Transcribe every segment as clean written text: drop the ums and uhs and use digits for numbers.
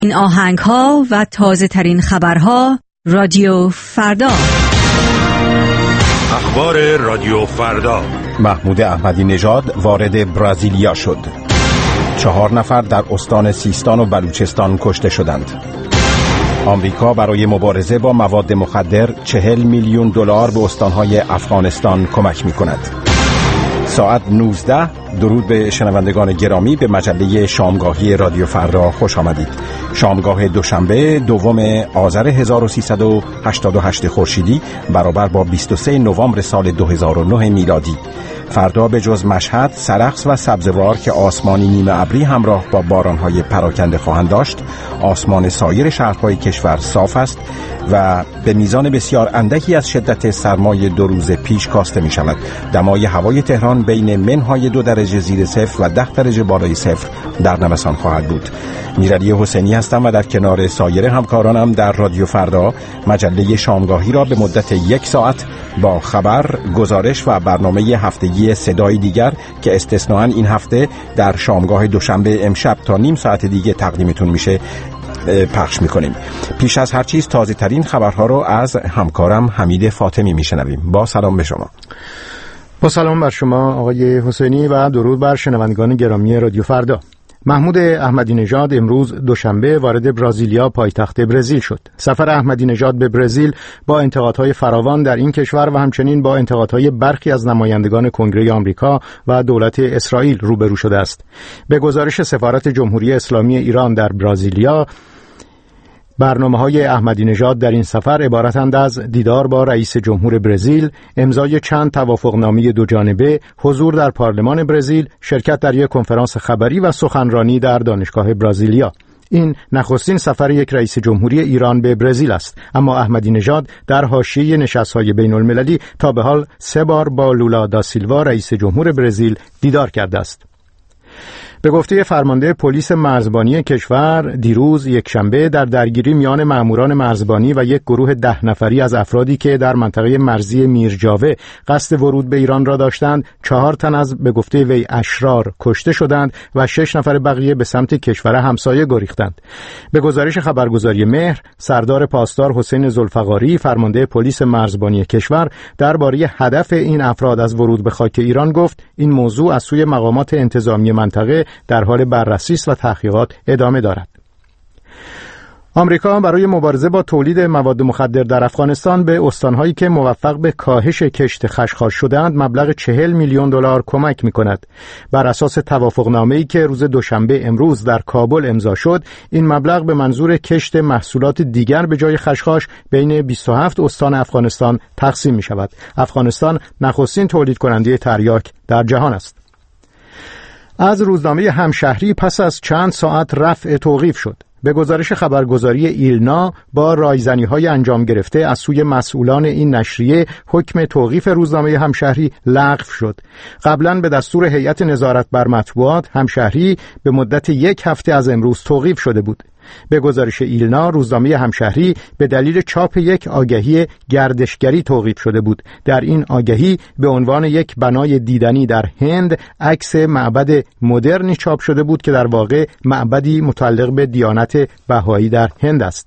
این آهنگ ها و تازه ترین خبرها رادیو فردا. اخبار رادیو فردا. محمود احمدی نژاد وارد برزیلیا شد. 4 نفر در استان سیستان و بلوچستان کشته شدند. آمریکا برای مبارزه با مواد مخدر 40 میلیون دلار به استانهای افغانستان کمک می‌کند. ساعت 19. درود به شنوندگان گرامی، به مجله شامگاهی رادیو فردا خوش آمدید. شامگاه دوشنبه 2 آذر 1388 خورشیدی برابر با 23 نوامبر سال 2009 میلادی. فردا به جز مشهد، سرخس و سبزوار که آسمانی نیمه ابری همراه با بارانهای پراکنده خواهند داشت، آسمان سایر شهرهای کشور صاف است و به میزان بسیار اندکی از شدت سرمای 2 روز پیش کاسته می شود. دمای هوای تهران بین منهای 2 درجه زیر صفر و 10 درجه بالای صفر در نوسان خواهد بود. میرعلی حسینی هستم و در کنار سایر همکارانم در رادیو فردا مجله شامگاهی را به مدت 1 ساعت با خبر، گزارش و برنامه هفتگی صدای دیگر که استثناً این هفته در شامگاه دوشنبه امشب تا نیم ساعت دیگه تقدیمتون میشه پخش میکنیم. پیش از هر چیز تازه ترین خبرها رو از همکارم حمید فاطمی میشنویم. با سلام به شما. با سلام بر شما آقای حسینی و درود بر شنوندگان گرامی رادیو فردا. محمود احمدی نژاد امروز دوشنبه وارد برزیلیا پایتخت برزیل شد. سفر احمدی نژاد به برزیل با انتقادهای فراوان در این کشور و همچنین با انتقادهای برخی از نمایندگان کنگره آمریکا و دولت اسرائیل روبرو شده است. به گزارش سفارت جمهوری اسلامی ایران در برزیلیا، برنامه‌های احمدی نژاد در این سفر عبارتند از دیدار با رئیس جمهور برزیل، امضای چند توافقنامه 2 جانبه، حضور در پارلمان برزیل، شرکت در یک کنفرانس خبری و سخنرانی در دانشگاه برزیلیا. این نخستین سفر یک رئیس جمهوری ایران به برزیل است، اما احمدی نژاد در حاشیه نشست‌های بین‌المللی تا به حال 3 بار با لولا دا سیلوا رئیس جمهور برزیل دیدار کرده است. به گفته فرمانده پلیس مرزبانی کشور، دیروز یکشنبه در درگیری میان ماموران مرزبانی و یک گروه 10 نفری از افرادی که در منطقه مرزی میرجاوه قصد ورود به ایران را داشتند، 4 تن از به گفته وی اشرار کشته شدند و 6 نفر بقیه به سمت کشور همسایه گریختند. به گزارش خبرگزاری مهر، سردار پاسدار حسین ذوالفقاری، فرمانده پلیس مرزبانی کشور، درباره هدف این افراد از ورود به خاک ایران گفت: این موضوع از سوی مقامات انتظامی منطقه در حال بررسی و تحقیقات ادامه دارد. آمریکا برای مبارزه با تولید مواد مخدر در افغانستان به استانهایی که موفق به کاهش کشت خشخاش شدند مبلغ 40 میلیون دلار کمک می‌کند. بر اساس توافقنامه‌ای که روز دوشنبه امروز در کابل امضا شد، این مبلغ به منظور کشت محصولات دیگر به جای خشخاش بین 27 استان افغانستان تقسیم می‌شود. افغانستان نخستین تولید کننده تریاک در جهان است. از روزنامه همشهری پس از چند ساعت رفع توقیف شد. به گزارش خبرگزاری ایلنا، با رایزنی‌های انجام گرفته از سوی مسئولان این نشریه، حکم توقیف روزنامه همشهری لغو شد. قبلاً به دستور هیئت نظارت بر مطبوعات، همشهری به مدت 1 هفته از امروز توقیف شده بود. به گزارش ایلنا، روزنامه همشهری به دلیل چاپ یک آگهی گردشگری توقیف شده بود. در این آگهی به عنوان یک بنای دیدنی در هند عکس معبد مدرنی چاپ شده بود که در واقع معبدی متعلق به دیانت بهایی در هند است.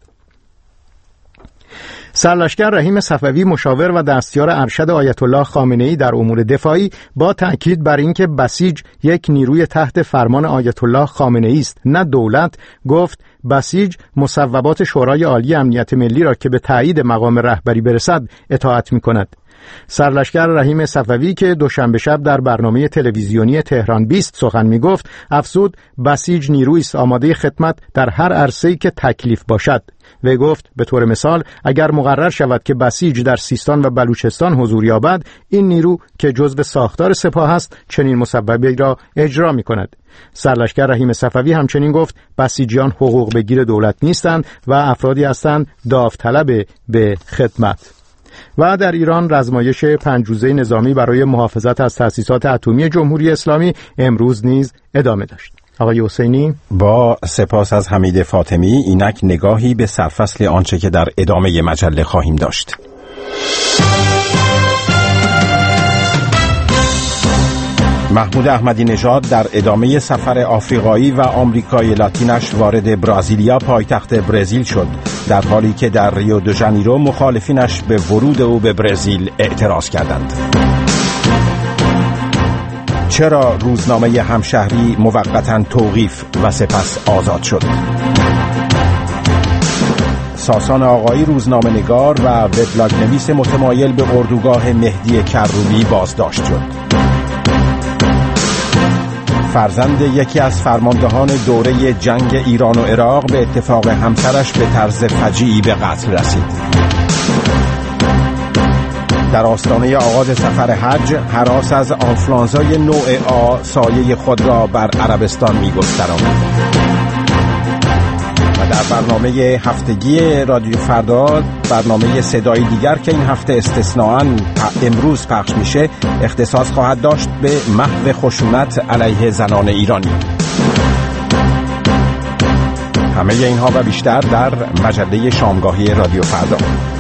سرلشکر رحیم صفوی، مشاور و دستیار ارشد آیت الله خامنه‌ای در امور دفاعی، با تأکید بر اینکه بسیج یک نیروی تحت فرمان آیت الله خامنه‌ای است نه دولت، گفت بسیج مصوبات شورای عالی امنیت ملی را که به تایید مقام رهبری برسد اطاعت می‌کند. سرلشکر رحیم صفوی که دوشنبه شب در برنامه تلویزیونی تهران 20 سخن می‌گفت، افزود بسیج نیرویی است آماده خدمت در هر عرصه‌ای که تکلیف باشد. و گفت به طور مثال اگر مقرر شود که بسیج در سیستان و بلوچستان حضور یابد، این نیرو که جزو ساختار سپاه است چنین مصوبه‌ای را اجرا می‌کند. سرلشکر رحیم صفوی همچنین گفت بسیجیان حقوق بگیر دولت نیستند و افرادی هستند داوطلب به خدمت. و در ایران رزمایش 5 روزه نظامی برای محافظت از تأسیسات اتمی جمهوری اسلامی امروز نیز ادامه داشت. آقای حسینی، با سپاس از حمید فاطمی، اینک نگاهی به سرفصل آنچه که در ادامه مجله خواهیم محمود احمدی نژاد در ادامه سفر آفریقایی و آمریکای لاتینش وارد برزیلیا پایتخت برزیل شد، در حالی که در ریو دو ژانیرو مخالفینش به ورود او به برزیل اعتراض کردند. چرا روزنامه همشهری موقتاً توقیف و سپس آزاد شد؟ ساسان آقایی روزنامه‌نگار و وبلاگ نویس متمایل به اردوگاه مهدی کروبی بازداشت شد. فرزند یکی از فرماندهان دوره جنگ ایران و عراق به اتفاق همسرش به طرز فجیعی به قتل رسید. در آستانه آغاز سفر حج، هراس از آنفلانزای نوع آ سایه خود را بر عربستان می‌گستراند. و در برنامه هفتگی رادیو فردا، برنامه صدای دیگر که این هفته استثناءً امروز پخش میشه، اختصاص خواهد داشت به محو خشونت علیه زنان ایرانی. همه اینها و بیشتر در مجله شامگاهی رادیو فردا.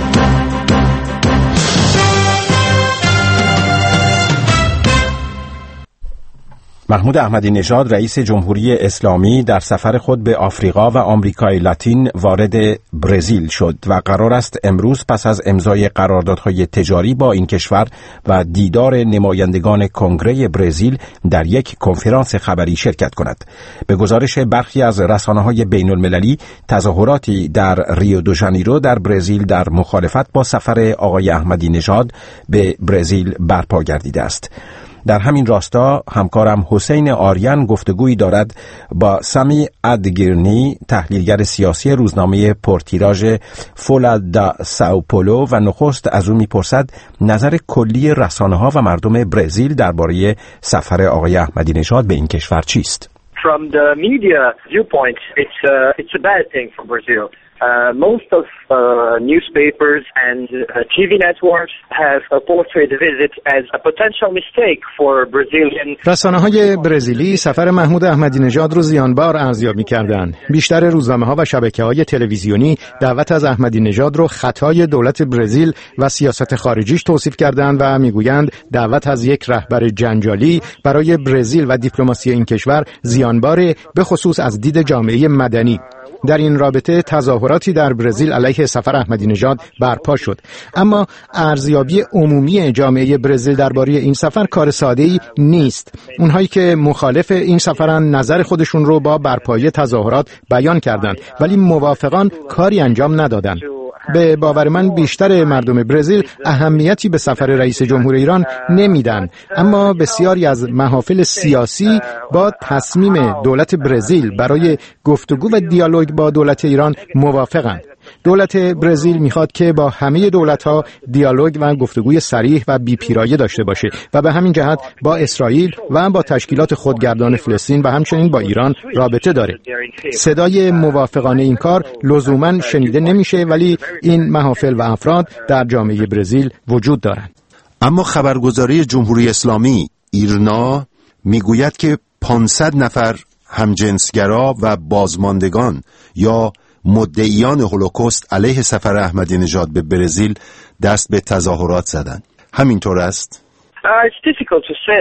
محمود احمدی نژاد رئیس جمهوری اسلامی در سفر خود به آفریقا و آمریکای لاتین وارد برزیل شد و قرار است امروز پس از امضای قراردادهای تجاری با این کشور و دیدار نمایندگان کنگره برزیل در یک کنفرانس خبری شرکت کند. به گزارش برخی از رسانه‌های بین‌المللی، تظاهراتی در ریو دو ژانیرو در برزیل در مخالفت با سفر آقای احمدی نژاد به برزیل برپا گردیده است. در همین راستا همکارم حسین آریان گفتگویی دارد با سامی ادگیرنی، تحلیلگر سیاسی روزنامه پرتیراژ فولا دا ساو پولو، و نخست از او میپرسد نظر کلی رسانه‌ها و مردم برزیل درباره سفر آقای احمدی نژاد به این کشور چیست؟ From the media viewpoint, it's a bad thing for Brazil. Most of newspapers and TV networks have portrayed the visit as a potential mistake for Brazilian. رسانه‌های برزیلی سفر محمود احمدی نژاد رو زیانبار ارزیابی می‌کردند. بیشتر روزنامه‌ها و شبکه‌های تلویزیونی دعوت از احمدی نژاد رو خطای دولت برزیل و سیاست خارجیش توصیف کردند و می‌گویند دعوت از یک رهبر جنجالی برای برزیل و دیپلماسی این کشور زیانباره، به خصوص از دید جامعه مدنی. در این رابطه تظاهراتی در برزیل علیه سفر احمدی نژاد برپا شد، اما ارزیابی عمومی جامعه برزیل درباره این سفر کار ساده‌ای نیست. اونهایی که مخالف این سفرن نظر خودشون رو با برپایی تظاهرات بیان کردند، ولی موافقان کاری انجام ندادند. به باور من بیشتر مردم برزیل اهمیتی به سفر رئیس جمهور ایران نمیدن، اما بسیاری از محافل سیاسی با تصمیم دولت برزیل برای گفتگو و دیالوگ با دولت ایران موافقند. دولت برزیل میخواد که با همه دولت‌ها دیالوگ و گفتگوی صریح و بی‌پیرایه داشته باشه و به همین جهت با اسرائیل و با تشکیلات خودگردان فلسطین و همچنین با ایران رابطه داره. صدای موافقانه این کار لزوماً شنیده نمیشه، ولی این محافل و افراد در جامعه برزیل وجود دارند. اما خبرگزاری جمهوری اسلامی ایرنا میگوید که 500 نفر همجنسگرا و بازماندگان یا مدعیان هولوکاست علیه سفر احمدی نژاد به برزیل دست به تظاهرات زدند. همینطور است؟ It's difficult to say,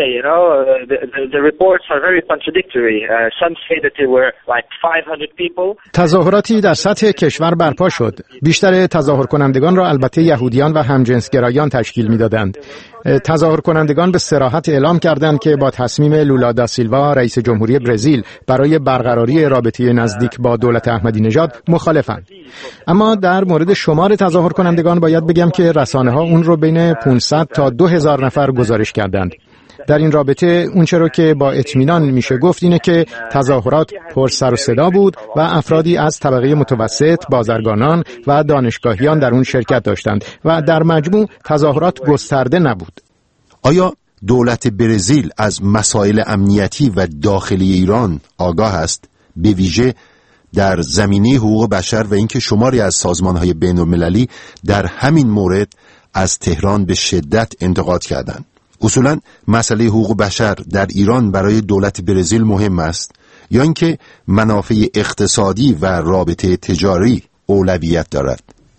the reports are very contradictory. Some say that there were like 500 people. تظاهراتی در سطح کشور برپا شد. بیشتر تظاهر کنندگان را البته یهودیان و همجنسگرایان تشکیل می‌دادند. تظاهر کنندگان به صراحت اعلام کردند که با تصمیم لولا دا سیلوا رئیس جمهوری برزیل برای برقراری رابطه نزدیک با دولت احمدی نژاد مخالفند. اما در مورد شمار تظاهر کنندگان باید بگم که رسانه‌ها اون رو بین 500 تا 2000 نفر گزارش کردند. در این رابطه اونچه رو که با اطمینان میشه گفت اینه که تظاهرات پر سر و صدا بود و افرادی از طبقه متوسط، بازرگانان و دانشگاهیان در اون شرکت داشتند و در مجموع تظاهرات گسترده نبود. آیا دولت برزیل از مسائل امنیتی و داخلی ایران آگاه است، به ویژه در زمینه حقوق بشر و اینکه شماری از سازمان‌های بین‌المللی در همین مورد از تهران به شدت انتقاد کردند؟ اصولاً مسئله حقوق بشر در ایران برای دولت برزیل مهم است یا اینکه منافع اقتصادی و رابطه تجاری اولویت دارد؟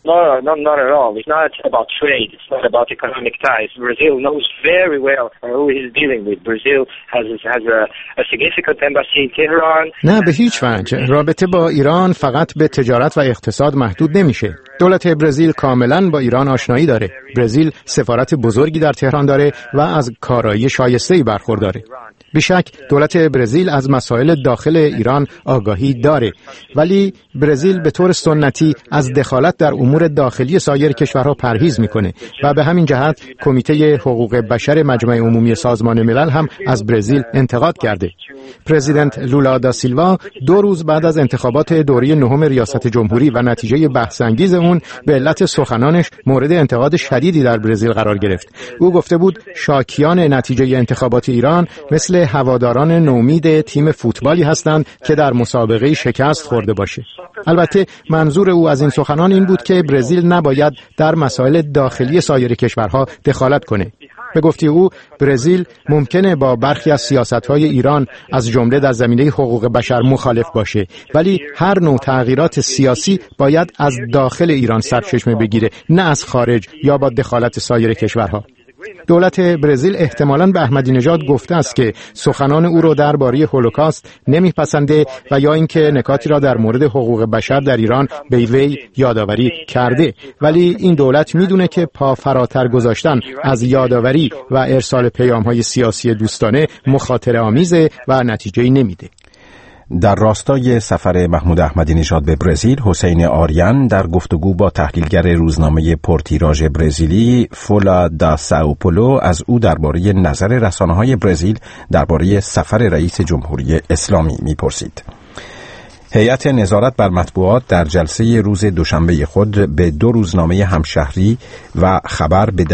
No, not at all. It's not about trade. It's not about economic ties. Brazil knows very well who he's dealing with. Brazil has a significant embassy in Tehran. نه به هیچ وجه. رابطه با ایران فقط به تجارت و اقتصاد محدود نمیشه. دولت برزیل کاملا با ایران آشنایی داره. برزیل سفارت بزرگی در تهران داره و از کارایی شایسته‌ای برخورداره. بیشک دولت برزیل از مسائل داخل ایران آگاهی داره، ولی برزیل به طور سنتی از دخالت در امور داخلی سایر کشورها پرهیز میکنه و به همین جهت کمیته حقوق بشر مجمع عمومی سازمان ملل هم از برزیل انتقاد کرده. پرزیدنت لولا دا سیلوا 2 روز بعد از انتخابات دوره 9 ریاست جمهوری و نتیجه بحث انگیز اون به علت سخنانش مورد انتقاد شدیدی در برزیل قرار گرفت. او گفته بود شاکیان نتیجه انتخابات ایران مثل هواداران نومید تیم فوتبالی هستند که در مسابقه شکست خورده باشه. البته منظور او از این سخنان این بود که برزیل نباید در مسائل داخلی سایر کشورها دخالت کنه. به گفته او برزیل ممکنه با برخی از سیاست‌های ایران از جمله در زمینه حقوق بشر مخالف باشه، ولی هر نوع تغییرات سیاسی باید از داخل ایران سرچشمه بگیره، نه از خارج یا با دخالت سایر کشورها. دولت برزیل احتمالاً به احمدی نژاد گفته است که سخنان او را درباره هولوکاست نمیپسنده و یا اینکه نکاتی را در مورد حقوق بشر در ایران به وی یادآوری کرده، ولی این دولت میدونه که پا فراتر گذاشتن از یادآوری و ارسال پیام‌های سیاسی دوستانه مخاطره آمیزه و نتیجه‌ای نمیده. در راستای سفر محمود احمدی نژاد به برزیل، حسین آریان در گفتگو با تحلیلگر روزنامه پرتیراژ برزیلی فولا دا سائوپولو از او درباره نظر رسانه‌های برزیل درباره سفر رئیس جمهوری اسلامی می‌پرسید. هیئت نظارت بر مطبوعات در جلسه روز دوشنبه خود به 2 روزنامه همشهری و خبر به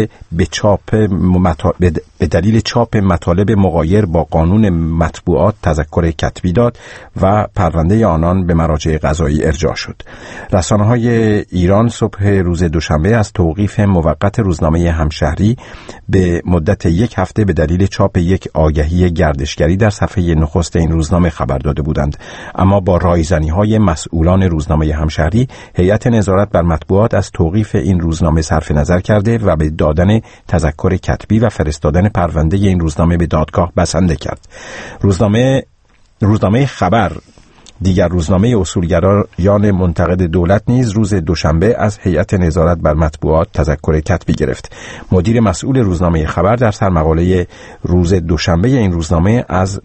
دلیل چاپ مطالب مغایر با قانون مطبوعات تذکر کتبی داد و پرونده آنان به مراجع قضایی ارجاع شد. رسانه‌های ایران صبح روز دوشنبه از توقیف موقت روزنامه همشهری به مدت 1 هفته به دلیل چاپ یک آگهی گردشگری در صفحه نخست این روزنامه خبر داده بودند، اما با رایزنی‌های مسئولان روزنامه همشهری، هیئت نظارت بر مطبوعات از توقیف این روزنامه صرف نظر کرده و به دادن تذکر کتبی و فرستادن پرونده این روزنامه به دادگاه بسنده کرد. روزنامه خبر، دیگر روزنامه اصولگرایان منتقد دولت نیز روز دوشنبه از هیئت نظارت بر مطبوعات تذکر کتبی گرفت. مدیر مسئول روزنامه خبر در سرمقاله روز دوشنبه این روزنامه از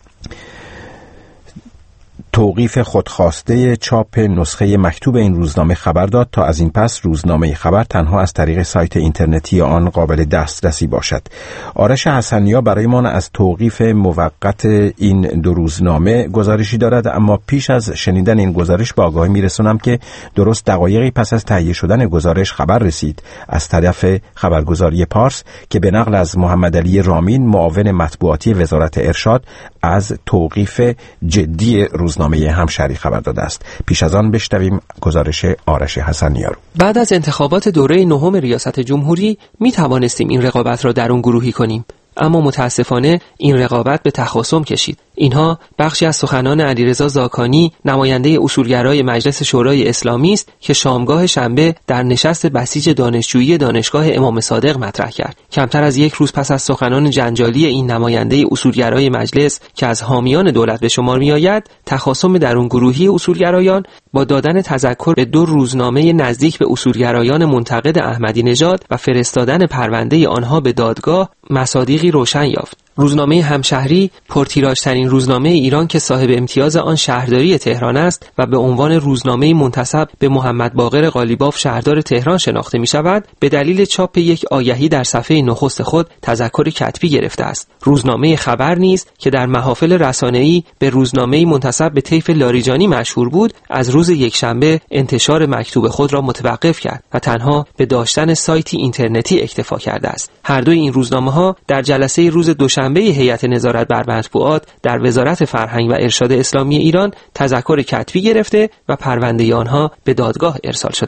توقیف خودخواسته چاپ نسخه مکتوب این روزنامه خبر داد تا از این پس روزنامه خبر تنها از طریق سایت اینترنتی آن قابل دسترسی باشد. آرش حسنیا برایمان از توقیف موقت این 2 روزنامه گزارشی دارد، اما پیش از شنیدن این گزارش با آگاهی میرسونم که درست دقایقی پس از تهیه شدن گزارش خبر رسید از طرف خبرگزاری پارس که به نقل از محمد علی رامین معاون مطبوعاتی وزارت ارشاد از توقیف جدی روزنامه همشهری خبر داده است. پیش از آن بشنویم گزارش آرش حسنیا رو. بعد از انتخابات دوره 9 ریاست جمهوری می توانستیم این رقابت را درون گروهی کنیم، اما متاسفانه این رقابت به تخاصم کشید. اینها بخشی از سخنان علیرضا زاکانی، نماینده اصولگرای مجلس شورای اسلامی است که شامگاه شنبه در نشست بسیج دانشجویی دانشگاه امام صادق مطرح کرد. کمتر از 1 روز پس از سخنان جنجالی این نماینده اصولگرای مجلس که از حامیان دولت به شمار می‌آید، تخاصم درون گروهی اصولگرایان با دادن تذکر به 2 روزنامه نزدیک به اصولگرایان منتقد احمدی نژاد و فرستادن پرونده آنها به دادگاه مصادیقی روشن یافت. روزنامه همشهری پرتیراژترین روزنامه ایران که صاحب امتیاز آن شهرداری تهران است و به عنوان روزنامه منتسب به محمد باقر قالیباف شهردار تهران شناخته می شود، به دلیل چاپ یک آگهی در صفحه نخست خود تذکر کتبی گرفته است. روزنامه خبر نیز که در محافل رسانه‌ای به روزنامه منتسب به طیف لاریجانی مشهور بود، از روز یکشنبه انتشار مکتوب خود را متوقف کرد و تنها به داشتن سایتی اینترنتی اکتفا کرده است. هر دوی این روزنامه‌ها در جلسه روز دوشنبه هیئت نظارت بر مطبوعات در وزارت فرهنگ و ارشاد اسلامی ایران تذکر کتبی گرفته و پرونده آنها به دادگاه ارسال شده است.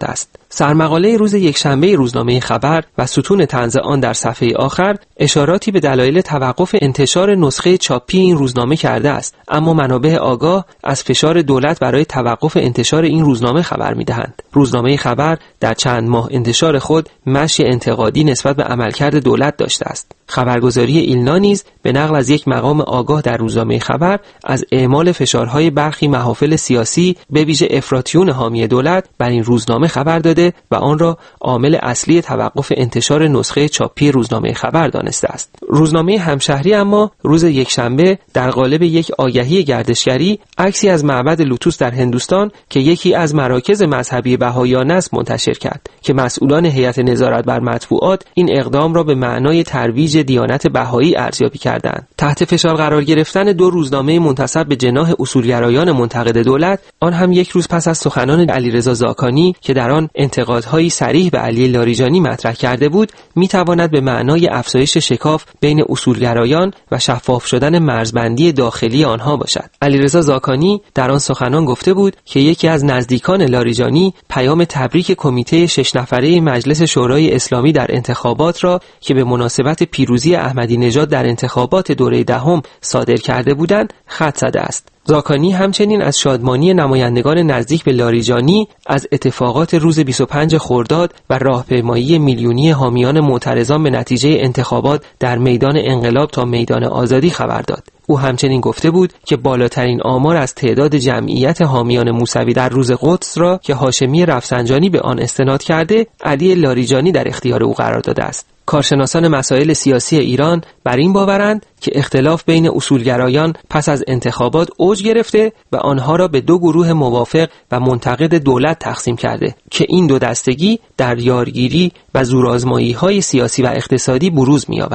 سرمقاله روز یکشنبه روزنامه خبر و ستون طنز آن در صفحه آخر اشاراتی به دلایل توقف انتشار نسخه چاپی این روزنامه کرده است، اما منابع آگاه از فشار دولت برای توقف انتشار این روزنامه خبر می‌دهند. روزنامه خبر در چند ماه انتشار خود مشی انتقادی نسبت به عملکرد دولت داشته است. خبرگزاری ایلنا نیز به نقل از یک مقام آگاه در روزنامه خبر از اعمال فشارهای برخی محافل سیاسی به ویژه افراطیون حامی دولت بر این روزنامه خبر داده و آن را عامل اصلی توقف انتشار نسخه چاپی روزنامه خبر دانسته است. روزنامه همشهری اما روز یکشنبه در قالب یک آگهی گردشگری عکسی از معبد لوتوس در هندوستان که یکی از مراکز مذهبی بهائیان است منتشر کرد که مسئولان هیئت نظارت بر مطبوعات این اقدام را به معنای ترویج دیانت بهایی ارزیابی کردند. تحت فشار قرار گرفتن دو روزنامه منتسب به جناح اصولگرایان منتقد دولت، آن هم یک روز پس از سخنان علیرضا زاکانی که در آن انتقادهای صریح به علی لاریجانی مطرح کرده بود، میتواند به معنای افزایش شکاف بین اصولگرایان و شفاف شدن مرزبندی داخلی آنها باشد. علیرضا زاکانی در آن سخنان گفته بود که یکی از نزدیکان لاریجانی پیام تبریک کمیته 6 نفره مجلس شورای اسلامی در انتخابات را که به مناسبت پیروزی احمدی نژاد در انتخابات دوره دهم صادر کرده بودند خط زده است. زاکانی همچنین از شادمانی نمایندگان نزدیک به لاریجانی از اتفاقات روز 25 خرداد و راهپیمایی میلیونی حامیان معترضان به نتیجه انتخابات در میدان انقلاب تا میدان آزادی خبر داد. او همچنین گفته بود که بالاترین آمار از تعداد جمعیت حامیان موسوی در روز قدس را که هاشمی رفسنجانی به آن استناد کرده، علی لاریجانی در اختیار او قرار داده است. کارشناسان مسائل سیاسی ایران بر این باورند که اختلاف بین اصولگرایان پس از انتخابات اوج گرفته و آنها را به دو گروه موافق و منتقد دولت تقسیم کرده که این دو دستگی در یارگیری و زورآزمایی‌های سیاسی و اقتصادی بروز می‌یابد.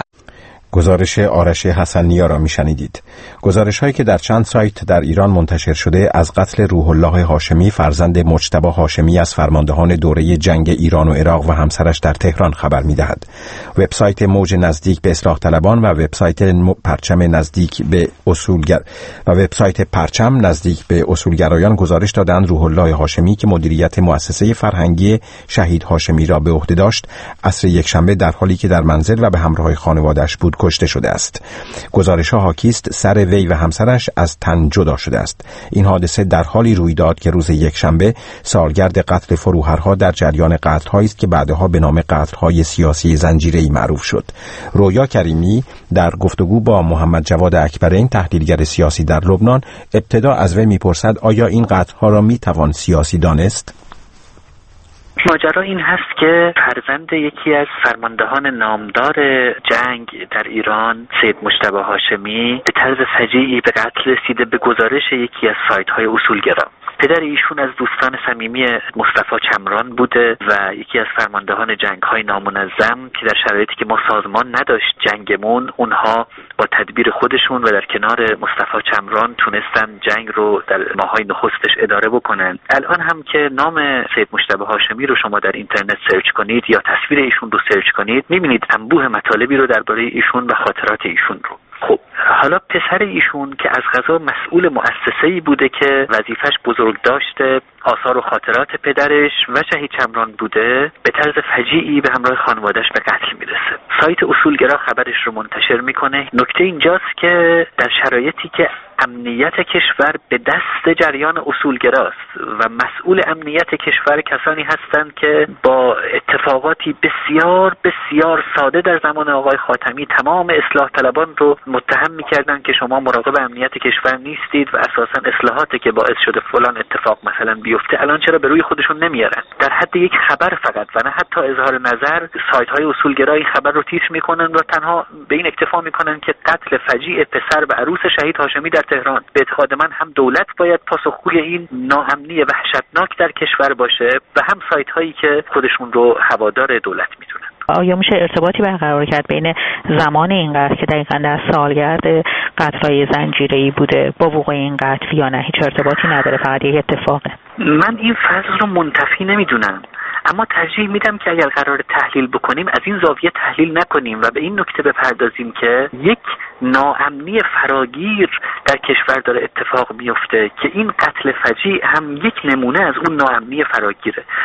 گزارش آرش حسن‌نیا را میشنیدید. گزارش هایی که در چند سایت در ایران منتشر شده از قتل روح الله هاشمی فرزند مجتبی هاشمی از فرماندهان دوره جنگ ایران و عراق و همسرش در تهران خبر میدهد. وبسایت موج نزدیک به اصلاح طلبان و وبسایت پرچم نزدیک به اصولگرایان گزارش دادند روح الله هاشمی که مدیریت مؤسسه فرهنگی شهید هاشمی را به عهده داشت، عصر یکشنبه در حالی که در منزل و به همراه خانواده‌اش بود کشته شده است. گزارش‌ها حاکی است سر وی و همسرش از تن جدا شده است. این حادثه در حالی روی داد که روز یکشنبه سالگرد قتل فروهرها در جریان قتل‌هایی است که بعدها به نام قتل‌های سیاسی زنجیره‌ای معروف شد. رویا کریمی در گفتگو با محمد جواد اکبرین تحلیلگر سیاسی در لبنان ابتدا از وی می‌پرسد آیا این قتل‌ها را می‌توان سیاسی دانست؟ ماجرا این هست که فرزند یکی از فرماندهان نامدار جنگ در ایران، سید مجتبی هاشمی، به طرز فجیعی به قتل رسیده به گزارش یکی از سایت‌های اصولگرا. پدر ایشون از دوستان صمیمی مصطفی چمران بوده و یکی از فرماندهان جنگ‌های نامنظم که در شرایطی که ما سازمان نداشت جنگمون، اونها با تدبیر خودشون و در کنار مصطفی چمران تونستن جنگ رو در ماه‌های نخستش اداره بکنن. الان هم که نام سید مجتبی هاشمی رو شما در اینترنت سرچ کنید یا تصویر ایشون رو سرچ کنید، می‌بینید انبوه مطالبی رو درباره ایشون و خاطرات ایشون رو. خب حالا پسر ایشون که از قضا مسئول مؤسسه‌ای بوده که وظیفش بزرگ داشته آثار و خاطرات پدرش و شهید چمران بوده، به طرز فجیعی به همراه خانواده‌اش به قتل میرسه. سایت اصولگرا خبرش رو منتشر میکنه. نکته اینجاست که در شرایطی که امنیت کشور به دست جریان اصولگراست و مسئول امنیت کشور کسانی هستند که با اتفاقاتی بسیار بسیار ساده در زمان آقای خاتمی تمام اصلاح طلبان رو متهم میکردن که شما مراقب امنیت کشور نیستید و اساسا اصلاحاتی که باعث شده فلان اتفاق مثلا بیفته الان چرا به روی خودشون نمیارن. در حد یک خبر فقط و نه حتی اظهار نظر سایت های اصولگرا این خبر رو تیتر میکنن و تنها به این اکتفا میکنن که قتل فجیع پسر و عروس شهید هاشمی در تهران. به اعتقاد من هم دولت باید پاسخگوی این ناامنی وحشتناک در کشور باشه و هم سایت هایی که خودشون رو هوادار دولت میدونن. آیا میشه ارتباطی برقرار کرد بین زمان این قتل که دقیقاً در سالگرد قتل‌های زنجیره‌ای بوده با وقوع این قتل یا نه؟ هیچ ارتباطی نداره، فقط یک اتفاقه. من این فضل رو منتفی نمیدونم، اما ترجیح میدم که اگر قرار تحلیل بکنیم از این زاویه تحلیل نکنیم و به این نکته بپردازیم که یک ناامنی فراگیر در کشور داره اتفاق میفته که این قتل فجیع هم یک نمونه از اون ناامنی فراگیره.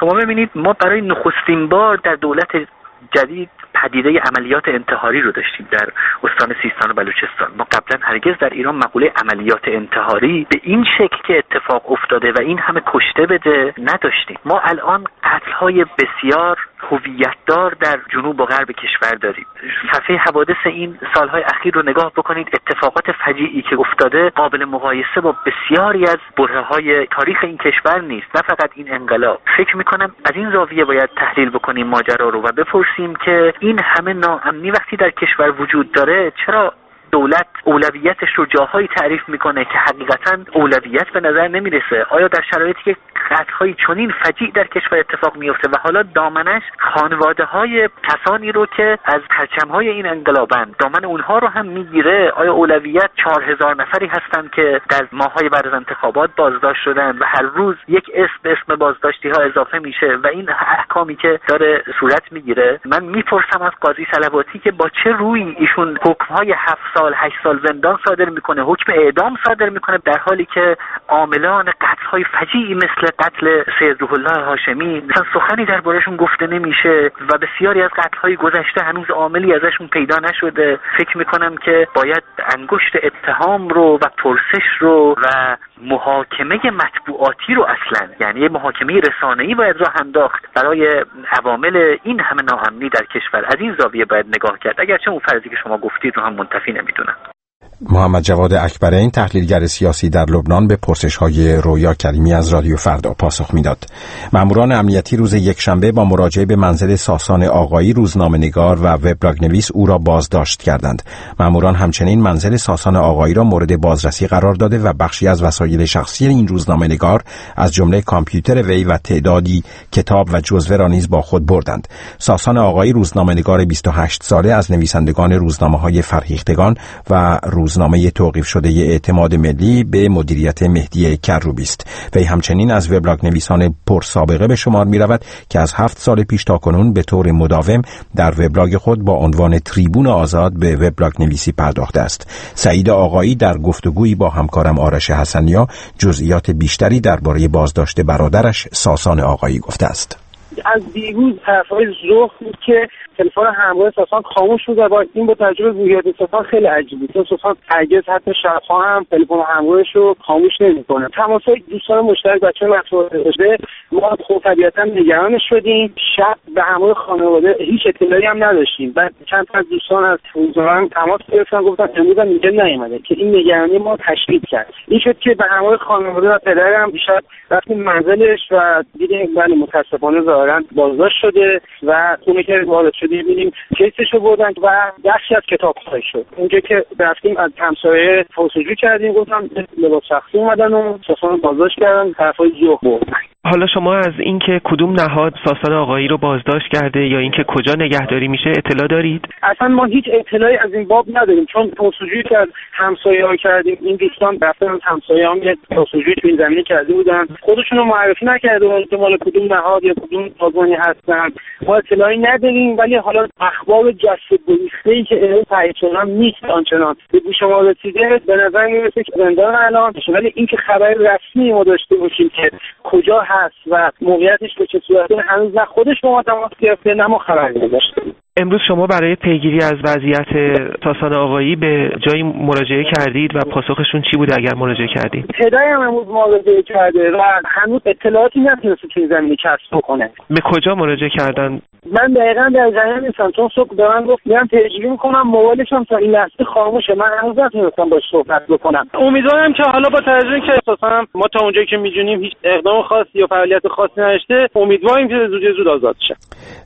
شما ببینید ما برای نخستین بار در دولت جدید پدیده عملیات انتحاری رو داشتیم در استان سیستان و بلوچستان. ما قبلا هرگز در ایران مقوله عملیات انتحاری به این شکل که اتفاق افتاده و این همه کشته بده نداشتیم. ما الان قتل‌های بسیار هویتدار در جنوب و غرب کشور داریم. صفحه حوادث این سالهای اخیر رو نگاه بکنید، اتفاقات فجیعی که افتاده قابل مقایسه با بسیاری از برهه‌های تاریخ این کشور نیست، نه فقط این انقلاب. فکر می‌کنم از این زاویه باید تحلیل بکنیم ماجرا رو و بپرسیم که این همه ناامنی وقتی در کشور وجود داره چرا دولت اولویتش رو جاهایی تعریف میکنه که حقیقتا اولویت به نظر نمیرسه؟ آیا در شرایطی که قتل‌های چنین فجیع در کشور اتفاق میفته و حالا دامنش خانواده‌های کسانی رو که از پرچم‌های این انقلابن، دامن اونها رو هم میگیره؟ آیا اولویت 4000 نفری هستن که در ماه‌های بعد از انتخابات بازداشت شدن و هر روز یک اسم به اسم بازداشتی‌ها اضافه میشه و این احکامی که داره صورت میگیره؟ من میپرسم از قاضی صلواتی که با چه رویی ایشون حکم‌های 7 سال 8 سال زندان صادر میکنه، حکم اعدام صادر میکنه، در حالی که عاملان قتل‌های فجیعی مثل قتل سید روح الله هاشمی مثلا سخنی درباره‌شون گفته نمیشه و بسیاری از قتل‌های گذشته هنوز عاملی ازشون پیدا نشده. فکر میکنم که باید انگشت اتهام رو و پرسش رو و محاکمه مطبوعاتی رو اصلا، یعنی محاکمه رسانه‌ای باید راه انداخت برای عوامل این همه ناامنی در کشور. از این زاویه باید نگاه کرد، اگرچه اون فرضی که شما گفتید رو هم منتفی نمیدونم. محمد جواد اکبرین، تحلیلگر سیاسی در لبنان، به پرسش‌های رویا کریمی از رادیو فردا پاسخ میداد. ماموران امنیتی روز یکشنبه با مراجعه به منزل ساسان آقایی، روزنامه‌نگار و وبلاگ‌نویس او را بازداشت کردند. ماموران همچنین منزل ساسان آقایی را مورد بازرسی قرار داده و بخشی از وسایل شخصی این روزنامه‌نگار از جمله کامپیوتر وی و تعدادی کتاب و جزوه را نیز با خود بردند. ساسان آقایی روزنامه‌نگار 28 ساله از نویسندگان روزنامه‌های فرهیختگان و روزنامه توقیف شده اعتماد ملی به مدیریت مهدی کروبی است. وی همچنین از وبلاگ نویسان پرسابقه به شمار می رود که از 7 سال پیش تا کنون به طور مداوم در وبلاگ خود با عنوان تریبون آزاد به وبلاگ نویسی پرداخته است. سعید آقایی در گفتگویی با همکارم آرش حسنیا جزئیات بیشتری درباره بازداشت برادرش ساسان آقایی گفته است. از دیروز حرفای ظهر بود که تلفن همراه ساسان خاموش بود و با این با تجربه رویت ساسان خیلی عجیب بود. ساسان هرگز حتی شب‌ها هم تلفن همراهش رو خاموش نمی‌کنه. تماس‌های دوستان مشترک بچه‌ها مطرح شده، ما خب طبیعتاً نگران شدیم. شب به همراه خانواده هیچ اطلاعی هم نداشتیم. بعد چند تا از دوستان از روزنامه تماس گرفتن، گفتن امروز هم میگه نیومده، که این نگرانی ما تشدید کرد. این شد که به همراه خانواده و پدرم دیشب رفتیم منزلش و دیدیم بله متأسفانه ظاهراً بازداشت شده و خونه که وارد شده ببینیم کیسشو بردن و بخشی از کتاب‌های شد. اونجا که رفتیم از همسایه پرسجو کردیم، گفتم لباس شخصی اومدن و ساسان بازداشت کردن، طرفای ذوق بردن. حالا شما از اینکه کدوم نهاد ساسان آقایی رو بازداشت کرده یا اینکه کجا نگهداری میشه اطلاع دارید؟ اصلا ما هیچ اطلاعی از این باب نداریم، چون پرسجویی که از همسایه‌ها کردیم، این دوستان رفتن از همسایه‌ها یه پرسجویی تو این زمینه کرده بودن، خودشون رو معرفی نکرده بودن که مال کدوم نهاد یا کدوم سازمانی هستن. ما اطلاعی نداریم، ولی حالا اخبار جسد گریخته‌ای که الان تایید شدن نیست آنچنان به گوش ما رسیده. به نظر میرسه که زندان الان، ولی اینکه خبر رسمی ما داشته باشیم که کجا هست و موقعیتش به چه صورته هنوز نه خودش با ما تماس گرفته نه ما خبری نداشتیم. امروز شما برای پیگیری از وضعیت ساسان آقایی به جایی مراجعه کردید و پاسخشون چی بود اگر مراجعه کردید؟ هدایت هم امروز مراجعه کرده و هنوز اطلاعاتی نتونسته که زمینی کسب کنه. به کجا مراجعه کردن؟ من دقیقاً در جریان نیستم، چون صبح به من گفت میرم پیگیری میکنم، موبایلش هم تا این لحظه خاموشه، من هنوز نتونستم باش صحبت بکنم. امیدوارم که حالا با توجه که اساساً ما تا اونجایی که میدونیم هیچ اقدام خاصی یا فعالیت خاصی نداشته، امیدواریم که زود آزاد شه.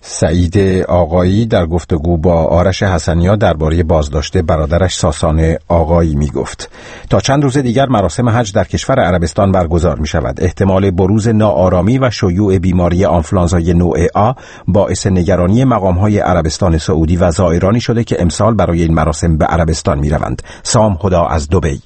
سعید آقایی در گفتگو با آرش حسنیا درباره بازداشت برادرش ساسان آقایی میگفت. تا چند روز دیگر مراسم حج در کشور عربستان برگزار می شود. احتمال بروز ناآرامی و شیوع بیماری آنفلانزای نوع آ باعث نگرانی مقام‌های عربستان سعودی و زائرانی شده که امسال برای این مراسم به عربستان می‌روند. سام خدا از دبی.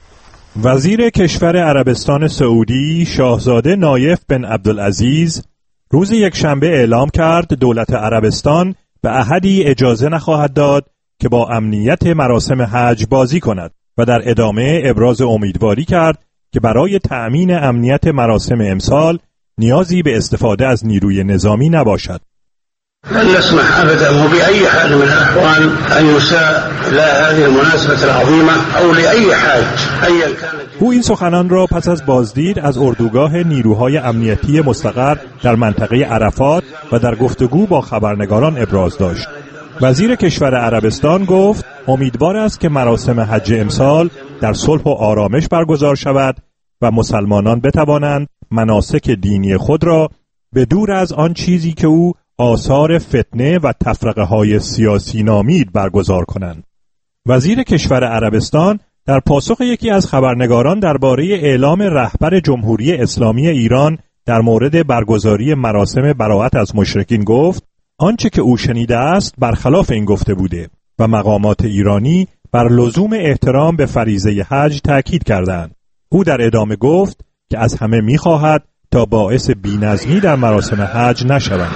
وزیر کشور عربستان سعودی شاهزاده نایف بن عبدالعزیز روز یکشنبه اعلام کرد دولت عربستان به احدی اجازه نخواهد داد که با امنیت مراسم حج بازی کند و در ادامه ابراز امیدواری کرد که برای تأمین امنیت مراسم امسال نیازی به استفاده از نیروی نظامی نباشد. لن نسمح أبدا وبأي حال من الأحوال أن يساء إلى هذه المناسبة العظيمة أو لأي حاج أيا كانت. او این سخنان را پس از بازدید از اردوگاه نیروهای امنیتی مستقر در منطقه عرفات و در گفتگو با خبرنگاران ابراز داشت. وزیر کشور عربستان گفت امیدوار است که مراسم حج امسال در صلح و آرامش برگزار شود و مسلمانان بتوانند مناسک دینی خود را به دور از آن چیزی که او آثار فتنه و تفرقه های سیاسی نامید برگزار کنند. وزیر کشور عربستان در پاسخ یکی از خبرنگاران درباره اعلام رهبر جمهوری اسلامی ایران در مورد برگزاری مراسم براءت از مشرکین گفت آنچه که او شنیده است برخلاف این گفته بوده و مقامات ایرانی بر لزوم احترام به فریضه حج تأکید کردند. او در ادامه گفت که از همه می‌خواهد تا باعث بی‌نظمی در مراسم حج نشوند.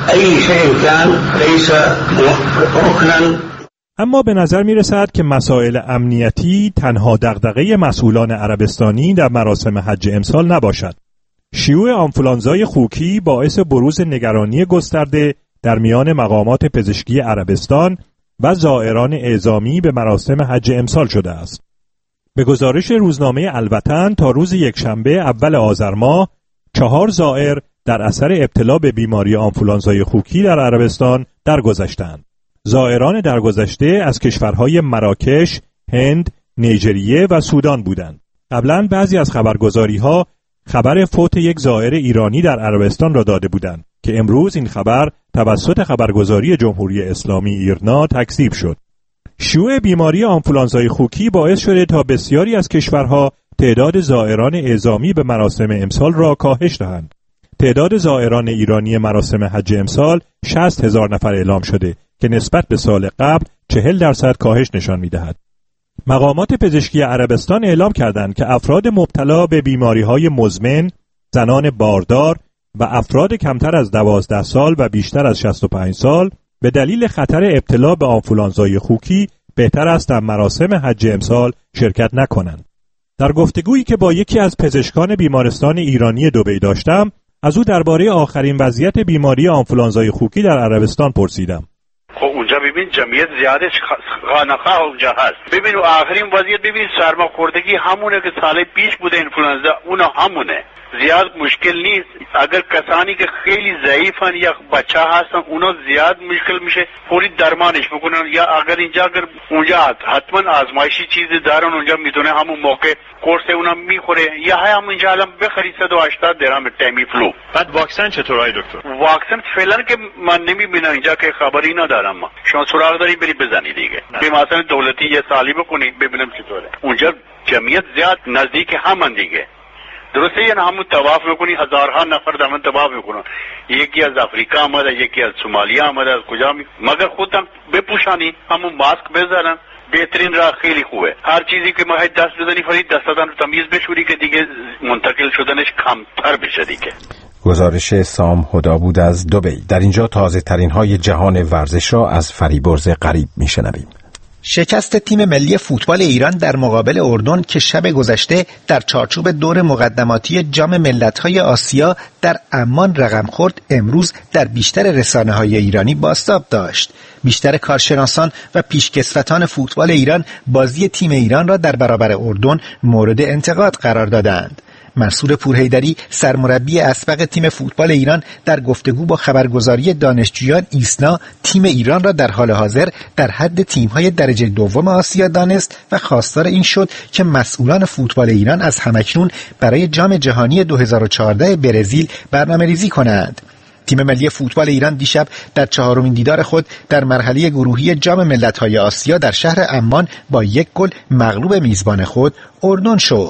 اما به نظر می‌رسد که مسائل امنیتی تنها دغدغه مسئولان عربستانی در مراسم حج امسال نباشد. شیوع آنفولانزای خوکی باعث بروز نگرانی گسترده در میان مقامات پزشکی عربستان و زائران اعزامی به مراسم حج امسال شده است. به گزارش روزنامه الوطن تا روز یکشنبه اول آذر ماه 4 زائر در اثر ابتلا به بیماری آنفولانزای خوکی در عربستان درگذشتند. زائران درگذشته از کشورهای مراکش، هند، نیجریه و سودان بودند. قبلا بعضی از خبرگزاری‌ها خبر فوت یک زائر ایرانی در عربستان را داده بودند که امروز این خبر توسط خبرگزاری جمهوری اسلامی ایرنا تکذیب شد. شیوع بیماری آنفولانزای خوکی باعث شده تا بسیاری از کشورها تعداد زائران اعزامی به مراسم امسال را کاهش دهند. تعداد زائران ایرانی مراسم حج امسال 60,000 نفر اعلام شده که نسبت به سال قبل 40% کاهش نشان می‌دهد. مقامات پزشکی عربستان اعلام کردند که افراد مبتلا به بیماری‌های مزمن، زنان باردار و افراد کمتر از 12 سال و بیشتر از 65 سال به دلیل خطر ابتلا به آنفولانزای خوکی بهتر است در مراسم حج امسال شرکت نکنند. در گفتگویی که با یکی از پزشکان بیمارستان ایرانی دبی داشتم، از او درباره آخرین وضعیت بیماری آنفولانزای خوکی در عربستان پرسیدم. خب اونجا ببین جمعیت زیادش خانقاه اونجا هست. ببین آخرین وضعیت ببین سرماخوردگی همونه که سال پیش بوده انفلوئنزا، اونا همونه. زیاد مشکل نیست. اگر کسانی که خیلی ضعیفن یا بچه هستن اونا زیاد مشکل میشه فوری درمانش بکنن، یا اگر اونجا حتما آزمایشی چیزی دارن اونجا میتونه همون موقع کورس اونا میخوره، یا همونجا الان بخری 180 درهم تیمی فلو. بعد واکسن چطور های دکتر؟ واکسن فعلا که من نمیبینم اینجا که خبری ندارم. شما سراغ داری بری بزنی دیگه. مثلا دولتی یه سالی بکنی ببینم چطوره. اونجا جمعیت زیاد نزدیک همن دیگه. درسته یعنی همون طواف میکنی، هزارها نفر در من طواف میکنن، یکی از افریقا آمده، یکی از سومالیا آمده، از کجا مگر خودم بپوشانی، همون ماسک بزنن، بهترین راه خیلی خوبه. هر چیزی که ما دست بزنی فرید دستاتان رو تمیز بشوری که دیگه منتقل شدنش کمتر بشه دیگه. گزارش سام هدا بود از دبی. در اینجا تازه ترین های جهان ورزش را از فریبرز غریب میشنویم. شکست تیم ملی فوتبال ایران در مقابل اردن که شب گذشته در چارچوب دور مقدماتی جام ملت‌های آسیا در عمان رقم خورد، امروز در بیشتر رسانه‌های ایرانی بازتاب داشت. بیشتر کارشناسان و پیشکسوتان فوتبال ایران بازی تیم ایران را در برابر اردن مورد انتقاد قرار دادند. منصور پورحیدری سرمربی اسبق تیم فوتبال ایران در گفتگو با خبرگزاری دانشجویان ایسنا تیم ایران را در حال حاضر در حد تیم‌های درجه دوم آسیا دانست و خواستار این شد که مسئولان فوتبال ایران از همکنون برای جام جهانی 2014 برزیل برنامه‌ریزی کنند. تیم ملی فوتبال ایران دیشب در 4مین دیدار خود در مرحله گروهی جام ملت‌های آسیا در شهر عمان با 1 گل مغلوب میزبان خود اردن شد.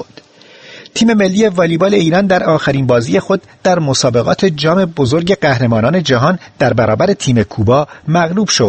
تیم ملی والیبال ایران در آخرین بازی خود در مسابقات جام بزرگ قهرمانان جهان در برابر تیم کوبا مغلوب شد.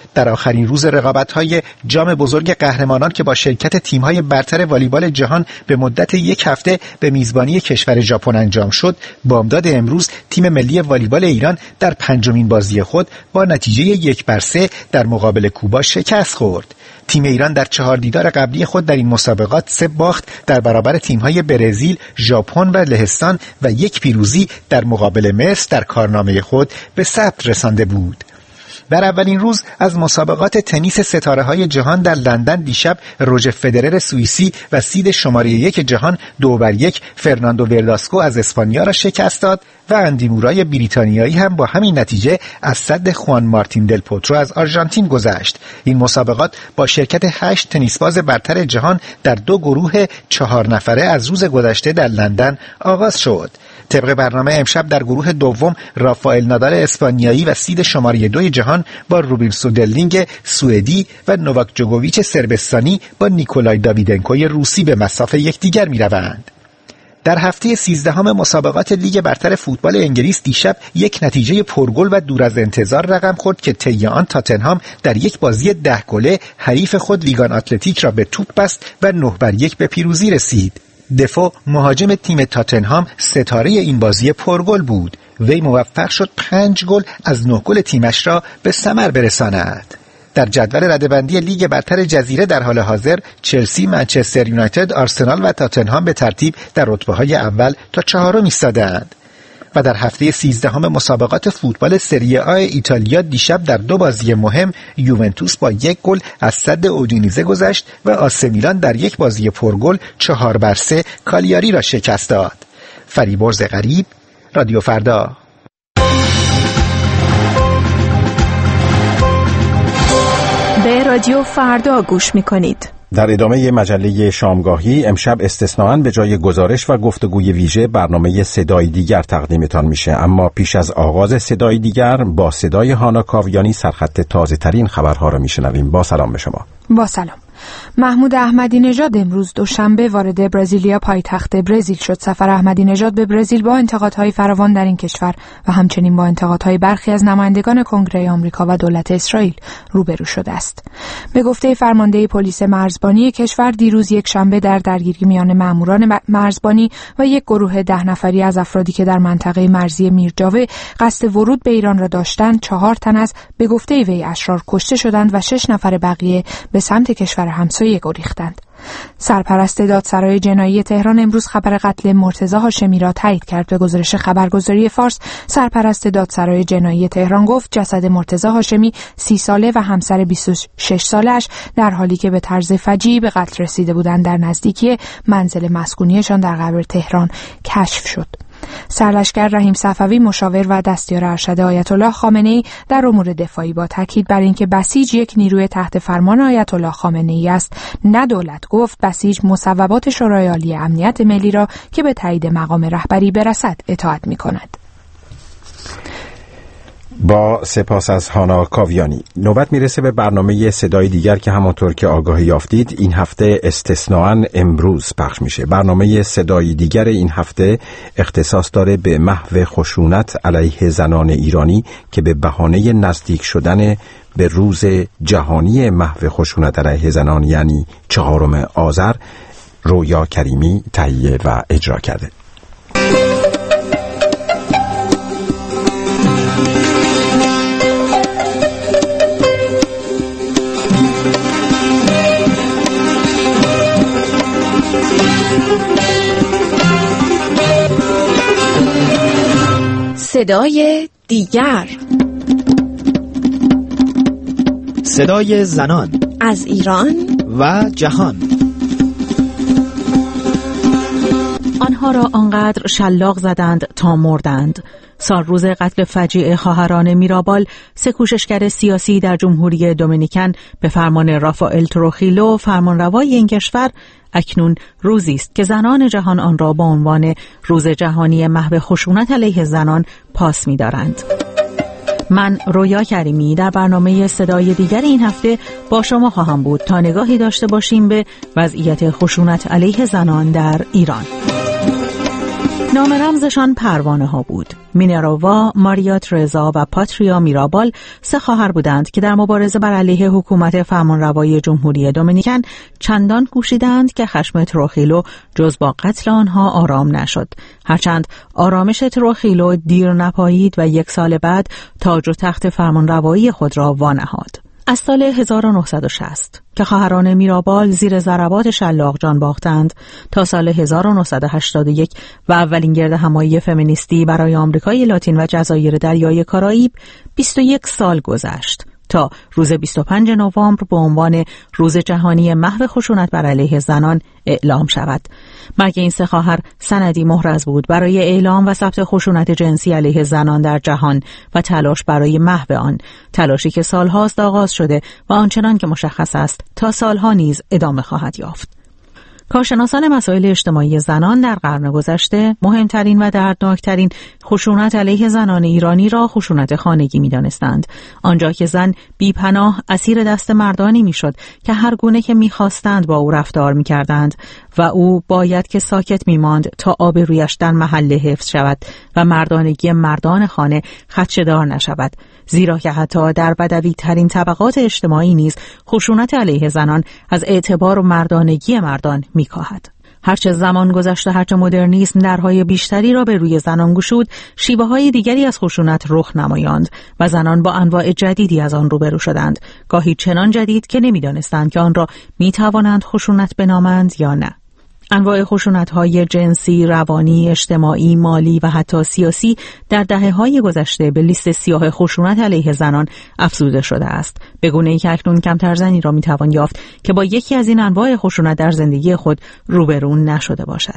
در آخرین روز رقابت‌های جام بزرگ قهرمانان که با شرکت تیم‌های برتر والیبال جهان به مدت یک هفته به میزبانی کشور ژاپن انجام شد، بامداد امروز تیم ملی والیبال ایران در پنجمین بازی خود با نتیجه 1-3 در مقابل کوبا شکست خورد. تیم ایران در 4 دیدار قبلی خود در این مسابقات 3 باخت در برابر تیم‌های برزیل، ژاپن و لهستان و 1 پیروزی در مقابل مصر در کارنامه خود به ثبت رسانده بود. در اولین روز از مسابقات تنیس ستاره‌های جهان در لندن دیشب روجر فدرر سوئیسی و سید شماره 1 جهان 2-1 فرناندو ورداسکو از اسپانیا را شکست داد و اندی مورای بریتانیایی هم با همین نتیجه از سد خوان مارتین دل پوترو از آرژانتین گذشت. این مسابقات با شرکت 8 تنیسباز برتر جهان در 2 گروه 4 نفره از روز گذشته در لندن آغاز شد. طبق برنامه امشب در گروه دوم رافائل نادال اسپانیایی و سید شماره 2 جهان با روبین سودرلینگ سوئدی و نوواک جوکوویچ صربستانی با نیکولای داویدنکوی روسی به مصاف یکدیگر می‌روند. در هفته 13 مسابقات لیگ برتر فوتبال انگلیس دیشب یک نتیجه پرگل و دور از انتظار رقم خورد که طی آن تاتنهام در یک بازی 10 گله حریف خود ویگان اتلتیک را به توپ بست و 9-1 به پیروزی رسید. دفو مهاجم تیم تاتنهام ستاره این بازی پرگل بود. وی موفق شد 5 گل از 9 گل تیمش را به ثمر برساند. در جدول رده‌بندی لیگ برتر جزیره در حال حاضر چلسی، منچستر یونایتد، آرسنال و تاتنهام به ترتیب در رتبه‌های اول تا 4 ایستاده‌اند. و در هفته 13 مسابقات فوتبال سری آ ایتالیا دیشب در 2 بازی مهم یوونتوس با 1 گل از سد اودینیزه گذشت و آسه میلان در یک بازی پرگل 4-3 کالیاری را شکست داد. فریبرز غریب، رادیو فردا. به رادیو فردا گوش می‌کنید. در ادامه مجله شامگاهی امشب استثناءً به جای گزارش و گفتگوی ویژه برنامه صدای دیگر تقدیمتان میشه، اما پیش از آغاز صدای دیگر با صدای هانا کاویانی سرخط تازه ترین خبرها را میشنویم. با سلام به شما. با سلام. محمود احمدی نژاد امروز دوشنبه وارد برزیلیا پایتخت برزیل شد. سفر احمدی نژاد به برزیل با انتقادهای فراوان در این کشور و همچنین با انتقادهای برخی از نمایندگان کنگره آمریکا و دولت اسرائیل روبرو شده است. به گفته فرمانده پلیس مرزبانی کشور دیروز یک شنبه در درگیری میان ماموران مرزبانی و یک گروه 10 نفری از افرادی که در منطقه مرزی میرجاوه قصد ورود به ایران را داشتند 4 تن از به گفته وی اشرار کشته شدند و 6 نفر بقیه به سمت کشور همسایه گریختند. سرپرست دادسرای جنایی تهران امروز خبر قتل مرتضی هاشمی را تایید کرد. به گزارش خبرگزاری فارس، سرپرست دادسرای جنایی تهران گفت جسد مرتضی هاشمی 30 ساله و همسر 26 سالش در حالی که به طرز فجیعی به قتل رسیده بودند در نزدیکی منزل مسکونیشان در قبر تهران کشف شد. سرلشکر رحیم صفوی مشاور و دستیار ارشد آیت الله خامنه‌ای در امور دفاعی با تاکید بر اینکه بسیج یک نیروی تحت فرمان آیت الله خامنه‌ای است نه دولت، گفت بسیج مصوبات شورای عالی امنیت ملی را که به تایید مقام رهبری برسد اطاعت می‌کند. با سپاس از هانا کاویانی. نوبت میرسه به برنامه صدای دیگر که همانطور که آگاهی یافتید این هفته استثناءً امروز پخش میشه. برنامه صدای دیگر این هفته اختصاص داره به محو خشونت علیه زنان ایرانی که به بهانه نزدیک شدن به روز جهانی محو خشونت علیه زنان یعنی 4 آذر رویا کریمی تهیه و اجرا کرده. صدای دیگر، صدای زنان از ایران و جهان. آنها را آنقدر شلاق زدند تا مردند. سال روز قتل فجیع خواهران میرابال، 3 کوششگر سیاسی در جمهوری دومینیکن به فرمان رافائل تروخیلو فرمانروای این کشور، اکنون روزی است که زنان جهان آن را با عنوان روز جهانی محو خشونت علیه زنان پاس می‌دارند. من رویا کریمی در برنامه صدای دیگر این هفته با شما خواهم بود تا نگاهی داشته باشیم به وضعیت خشونت علیه زنان در ایران. نام رمزشان پروانه ها بود. مینروا، ماریا ترزا و پاتریا میرابال 3 خواهر بودند که در مبارزه بر علیه حکومت فرمانروایی جمهوری دومینیکن چندان کوشیدند که خشم تروخیلو جز با قتل آنها آرام نشد. هرچند آرامش تروخیلو دیر نپایید و 1 سال بعد تاج و تخت فرمانروایی خود را وانهاد. از سال 1960 که خواهران میرابال زیر ضربات شلاق جان باختند تا سال 1981 و اولین گردهمایی فمینیستی برای آمریکای لاتین و جزایر دریای کارائیب 21 سال گذشت تا روز 25 نوامبر به عنوان روز جهانی محو خشونت بر علیه زنان اعلام شود. مرگ این 3 خواهر سندی محرز بود برای اعلام و ثبت خشونت جنسی علیه زنان در جهان و تلاش برای محو آن، تلاشی که سالهاست آغاز شده و آنچنان که مشخص است تا سالها نیز ادامه خواهد یافت. کارشناسان مسائل اجتماعی زنان در قرن گذشته مهمترین و دردناکترین خشونت علیه زنان ایرانی را خشونت خانگی می‌دانستند، آنجا که زن بی‌پناه اسیر دست مردانی می‌شد که هر گونه که می‌خواستند با او رفتار می‌کردند و او باید که ساکت می‌ماند تا آبرویش در محله حفظ شود و مردانگی مردان خانه خدشه‌دار نشود، زیرا که حتی در بدوی‌ترین طبقات اجتماعی نیز خشونت علیه زنان از اعتبار و مردانگی مردان می‌کاهد. هرچه زمان گذشت و هرچه مدرنیسم درهای بیشتری را به روی زنان گشود، شیوه‌های دیگری از خشونت رخ نمایاند و زنان با انواع جدیدی از آن روبرو شدند، گاهی چنان جدید که نمی‌دانستند که آن را می‌توانند خشونت بنامند یا نه. انواع خشونت‌های جنسی، روانی، اجتماعی، مالی و حتی سیاسی در دهه‌های گذشته به لیست سیاه خشونت علیه زنان افزوده شده است، به گونه‌ای که اکنون کمتر زنی را می‌توان یافت که با یکی از این انواع خشونت در زندگی خود روبرو نشده باشد.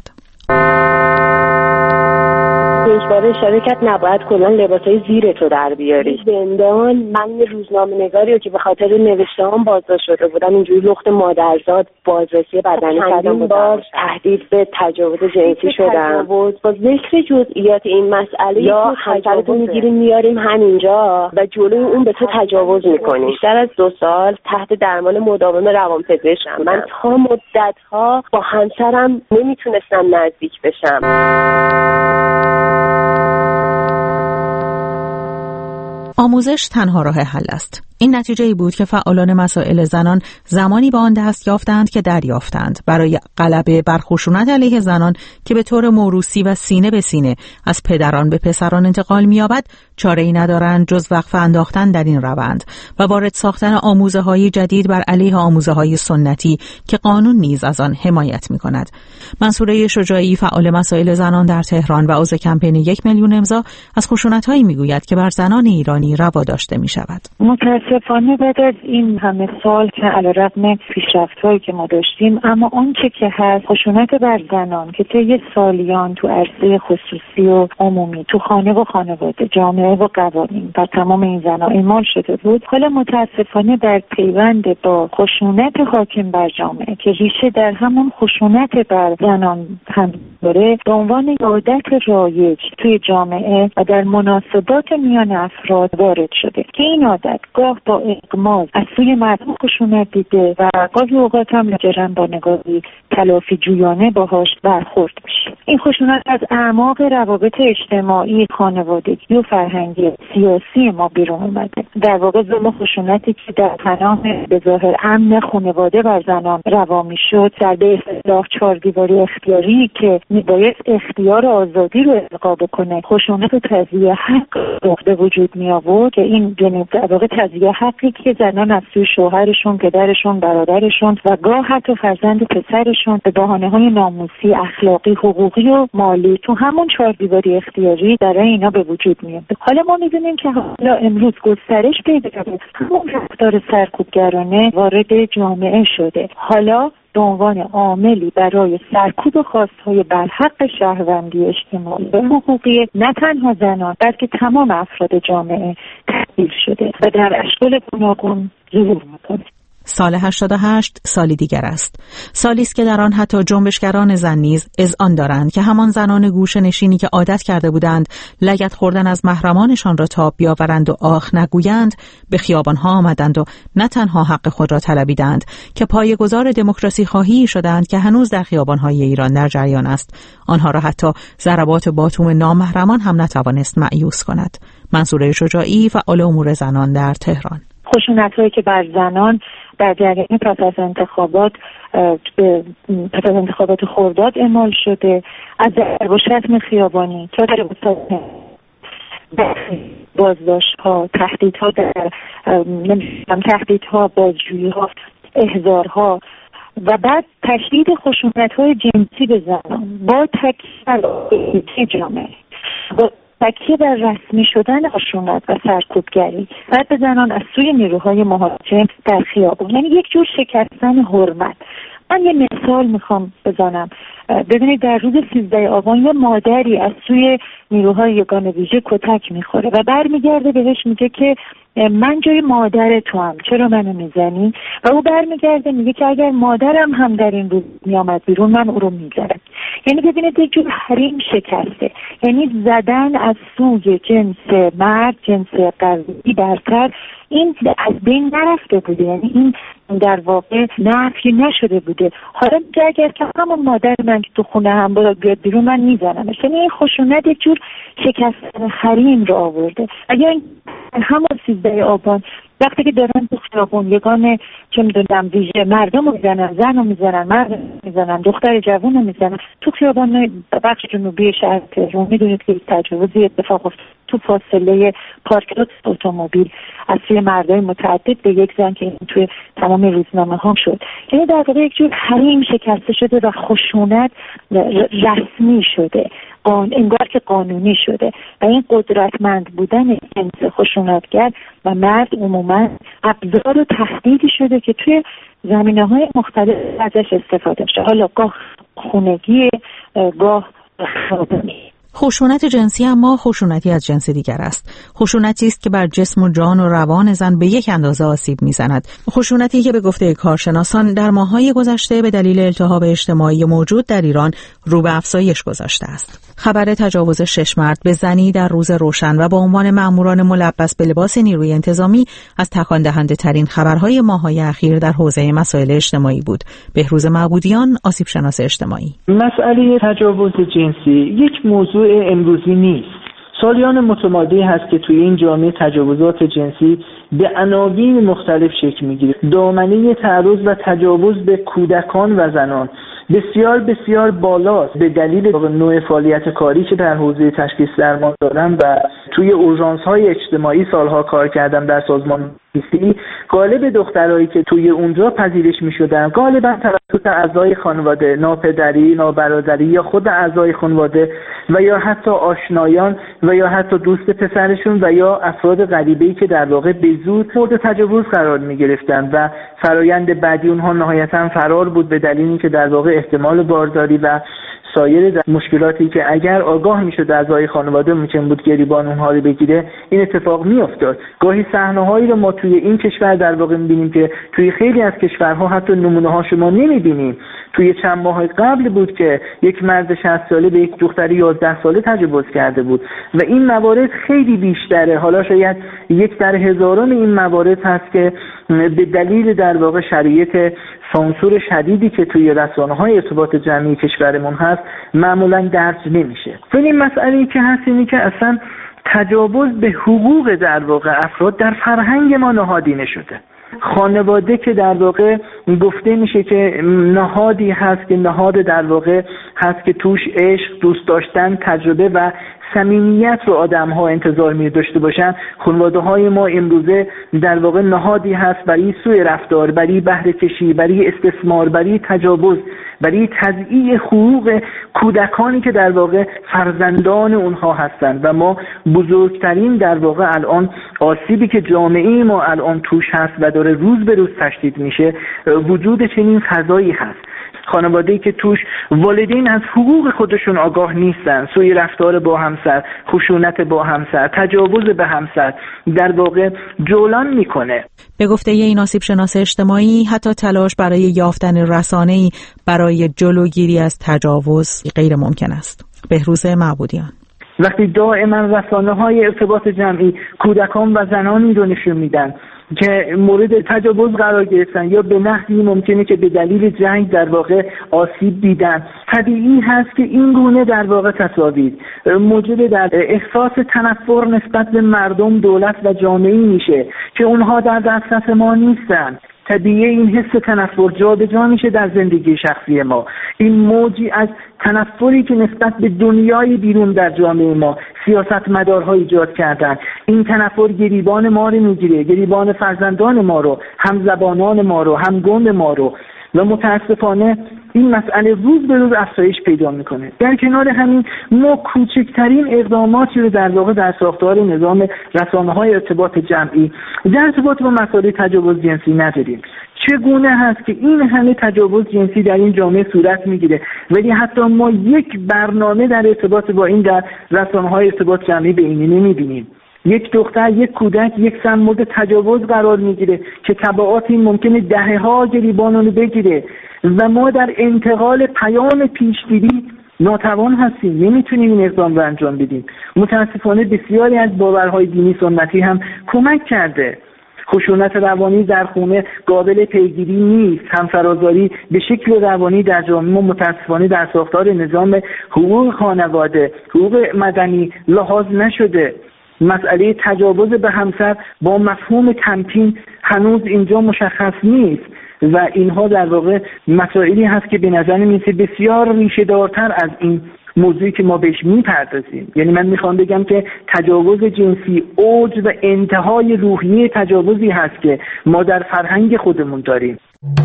برای شرکت نباید کلا لباسای زیرتو در بیاری. زندان من یه روزنامه‌نگاری رو که به خاطر نوشته‌ام بازداشت شده بودم اینجوری لخت مادرزاد بازرسی بدنی کردم، باز تهدید به تجاوز جنسی شدم. با ذکر جزئیات این مسئله یا همسرتو میگیریم میاریم همینجا و جلوی اون به تو تجاوز میکنیم. بیشتر از 2 سال تحت درمان مداوم روانپزشکم. من تا مدت‌ها با همسرم نمیتونستم نزدیک بشم. آموزش تنها راه حل است. این نتیجه ای بود که فعالان مسائل زنان زمانی به آن دست یافتند که دریافتند برای غلبه بر خشونت علیه زنان که به طور موروثی و سینه به سینه از پدران به پسران انتقال می‌یابد، چاره‌ای ندارند جز وقفه انداختن در این روند و وارد ساختن آموزه‌های جدید بر علیه آموزه‌های سنتی که قانون نیز از آن حمایت می‌کند. منصوره شجاعی، فعال مسائل زنان در تهران و عضو کمپین 1 میلیون امضا، از خشونت‌هایی می‌گوید که بر زنان ایرانی روا داشته می‌شود. متاسفانه بعد از این همه سال که علیرغم پیشرفت‌هایی که ما داشتیم، اما آنچه که هست خشونت بر زنان که طی سالیان تو عرصه خصوصی و عمومی، تو خانه و خانواده، جامعه و قوانین و تمام این زنان اعمال شده بود، حالا متاسفانه در پیوند با خشونت حاکم بر جامعه که ریشه در همون خشونت بر زنان هم داره، به عنوان عادت رایج توی جامعه و در مناسبات میان افراد وارد شده که این عادت گاه با اغماض از سوی مردم خشونت دیده و گاهی اوقات هم لاجرم با نگاهی تلافی جویانه باهاش برخورد میشه. این خشونت از اعماق روابط اجتماعی، خانوادگی و فرهنگی سیاسی ما بیرون اومده. در واقع ظلم خشونتی که در پناه به ظاهر امن خانواده بر زنان روا میشد، در به اصطلاح 4 دیواری اختیاری که میباید اختیار آزادی رو القا بکنه، خشونت و تضییع حق به وجود می آورد که این در واقع تضییع حقی که زنان از سوی شوهرشون، پدرشون، برادرشون و گاه حتی فرزند پسرشون به بهانه‌های ناموسی، اخلاقی، حقوقی و مالی تو همون 4 دیواری اختیاری برای اینا به وجود میاد. حالا ما می‌بینیم که حالا امروز گسترش پیدا کرده، همون رفتار سرکوبگرانه وارد جامعه شده. حالا به عنوان عاملی برای سرکوب خواستهای برحق شهروندی اجتماعی و حقوقی نه تنها زنان بلکه تمام افراد جامعه تبدیل شده و در اشکال گوناگون ظهور می‌کنه. سال 88 سالی دیگر است. سالی است که در آن حتی جنبشگران زن نیز اذعان دارند که همان زنان گوشه نشینی که عادت کرده بودند لگد خوردن از محرمانشان را تاب بیاورند و آخ نگویند، به خیابانها آمدند و نه تنها حق خود را طلبیدند که پایه‌گذار دموکراسی خواهی شدند که هنوز در خیابانهای ایران در جریان است. آنها را حتی ضربات باتوم نامحرمان هم نتوانست مأیوس کند. منصوره شجاعی، فعال امور زنان در تهران. خشونت‌هایی که بر زنان در جریان پس از انتخابات خرداد اعمال شده، از ضرب و شتم خیابانی تا در بازداشت‌ها، تهدیدها، بازجویی‌ها، احضارها و بعد تشدید خشونت‌های جنسی به زنان با تکیه جامعه، با تکیه بر رسمی شدن خشونت و سرکوبگری بعد به زنان از سوی نیروهای مهاجم در خیابان، یعنی یک جور شکستن حرمت. من یه مثال میخوام بزنم. ببینید در روز 13 آبان یه مادری از سوی نیروهای یگان ویژه کتک میخوره و برمیگرده بهش میگه که من جای مادر تو هم، چرا منو میزنی؟ و او برمیگرده میگه که اگر مادرم هم در این روز میامد بیرون من او رو میزنم. یعنی ببینید یک جور حریم شکسته، یعنی زدن از سوی جنس مرد، جنس قوی برتر، این از بین نرفته بوده، یعنی این در واقع نفی نشده بوده. حالا اگر که همون مادر من که تو خونه هم بیاد بیرون من میزنمش، یعنی این خشونت یک جور شکستن حریم رو آورده. اگر همون 13 آبان وقتی که دارن تو خیابون یگان چه میدونم ویژه مردم رو میزنن، زن رو میزنن، مرد میزنن، دختر جوون رو میزنن تو خیابان بخش جنوبی شهر تهران، میدونید که تجاوزی اتفاق افتاد تو فاصله پارکینگ اتومبیل از سوی مردای متعدد به یک زن که توی تمام روزنامه ها شد. یعنی در واقع یک جور حریم شکسته شده و خشونت رسمی شده، انگار که قانونی شده و این قدرتمند بودن جنس خشونتگر و مرد عموما ابزار و تهدیدی شده که توی زمینه‌های مختلف ازش استفاده شده، حالا گاه خونگی، گاه خیابانی. خشونت جنسی اما خشونتی از جنس دیگر است. خشونتی است که بر جسم و جان و روان زن به یک اندازه آسیب می‌زند. خشونتی که به گفته کارشناسان در ماه‌های گذشته به دلیل التهاب اجتماعی موجود در ایران رو به افزایش گذاشته است. خبر تجاوز 6 مرد به زنی در روز روشن و با عنوان مأموران ملبس به لباس نیروی انتظامی از تکان دهنده ترین خبرهای ماه‌های اخیر در حوزه مسائل اجتماعی بود. بهروز معبودیان، آسیب شناس اجتماعی. مسئله تجاوز جنسی یک موضوع امروزی نیست. سالیان متمادی هست که توی این جامعه تجاوزات جنسی به عناوین مختلف شکل میگیره. دامنه تعرض و تجاوز به کودکان و زنان بسیار بسیار بالاست به دلیل نوع فعالیت کاری که در حوزه تشخیص درمان دارم و توی اورژانس‌های اجتماعی سالها کار کردم در سازمان پلیسی. غالب دخترایی که توی اونجا پذیرش می‌شدن غالبا توسط اعضای خانواده، ناپدری، نابرادری یا خود اعضای خانواده و یا حتی آشنایان و یا حتی دوست پسرشون و یا افراد غریبه‌ای که در واقع به زور مورد تجاوز قرار می‌گرفتن و فرایند بعدی اونها نهایتاً فرار بود به دلیل اینکه در واقع احتمال بارداری و سایر مشکلاتی که اگر آگاه میشد اعضای خانواده ممکن بود گریبان اونها رو بگیره این اتفاق میافتاد. گاهی صحنه‌هایی رو ما توی این کشور در واقع می‌بینیم که توی خیلی از کشورها حتی نمونه‌ها شما نمی‌بینیم. توی چند ماه قبل بود که یک مرد 60 ساله به یک دختر 11 ساله تجاوز کرده بود و این موارد خیلی بیشتره. حالا شاید 1 در 1000 این موارد هست که به دلیل در واقع شرایط سانسور شدیدی که توی رسانه‌های ارتباط جمعی کشورمون هست معمولاً درج نمیشه. ولی مسئله‌ای که هست اینه که اصلا تجاوز به حقوق در واقع افراد در فرهنگ ما نهادینه شده. خانواده که در واقع گفته میشه که نهادی هست که نهاد در واقع هست که توش عشق، دوست داشتن، تجربه و صمیمیت رو آدم‌ها انتظار می‌داشته باشن، خانواده‌های ما امروزه در واقع نهادی هست برای سوء رفتار، برای بهره کشی، برای استثمار، برای تجاوز، برای تضییع حقوق کودکانی که در واقع فرزندان اونها هستند و ما بزرگترین در واقع الان آسیبی که جامعه ما الان توش هست و داره روز به روز تشدید میشه وجود چنین فضایی هست. خانواده‌ای که توش والدین از حقوق خودشون آگاه نیستن، سوء رفتار با همسر، خشونت با همسر، تجاوز به همسر در واقع جولان میکنه. به گفته این آسیب شناس اجتماعی حتی تلاش برای یافتن رسانه‌ای برای جلوگیری از تجاوز غیر ممکن است. بهروز معبودیان: وقتی دائما رسانه‌های ارتباط جمعی کودکان و زنانی رو نشون میدن که مورد تجاوز قرار گرفتن یا به نحوی ممکنه که به دلیل جنگ در واقع آسیب دیدن، طبیعی هست که این گونه در واقع تصاویر موجب در احساس تنفر نسبت به مردم، دولت و جامعه میشه که اونها در دسترس ما نیستن. طبیعی این حس تنفر جابجا میشه در زندگی شخصی ما. این موجی از تنفری که نسبت به دنیای بیرون در جامعه ما سیاستمدارها ایجاد کردن، این تنفر گریبان ما رو میگیره، گریبان فرزندان ما رو، همزبانان ما رو، همگون ما رو، و متاسفانه این مسئله روز به روز افزایش پیدا میکنه. در کنار همین ما کوچکترین اقداماتی رو در واقع در ساختار نظام رسانه‌های ارتباط جمعی در ارتباط با مسائل تجاوز جنسی نداریم. چگونه هست که این همه تجاوز جنسی در این جامعه صورت میگیره ولی حتی ما یک برنامه در ارتباط با این در رسانه‌های ارتباط جمعی به اینی نمیبینیم. یک دختر، یک کودک، یک زن مورد تجاوز قرار میگیره که تبعات این ممکنه دهه‌ها گریبان رو بگیره و ما در انتقال پیام پیشگیری ناتوان هستیم، نمیتونیم این اقدام رو انجام بدیم. متاسفانه بسیاری از باورهای دینی سنتی هم کمک کرده. خشونت روانی در خونه قابل پیگیری نیست. همسرآزاری به شکل روانی در جامعه ما متاسفانه در ساختار نظام حقوق خانواده، حقوق مدنی لحاظ نشده. مسئله تجاوز به همسر با مفهوم تمکین هنوز اینجا مشخص نیست و اینها در واقع مسائلی هست که به نظر میاد بسیار ریشه دارتر از این موضوعی که ما بهش میپردازیم. یعنی من میخوام بگم که تجاوز جنسی اوج و انتهای روحیه تجاوزی هست که ما در فرهنگ خودمون داریم.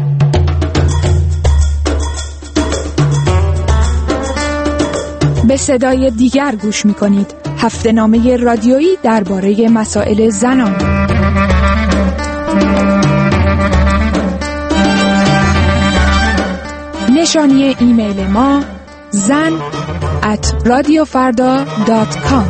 به صدای دیگر گوش میکنید. هفته‌نامه رادیویی درباره مسائل زنان. نشانی ایمیل ما zan@radiofarda.com.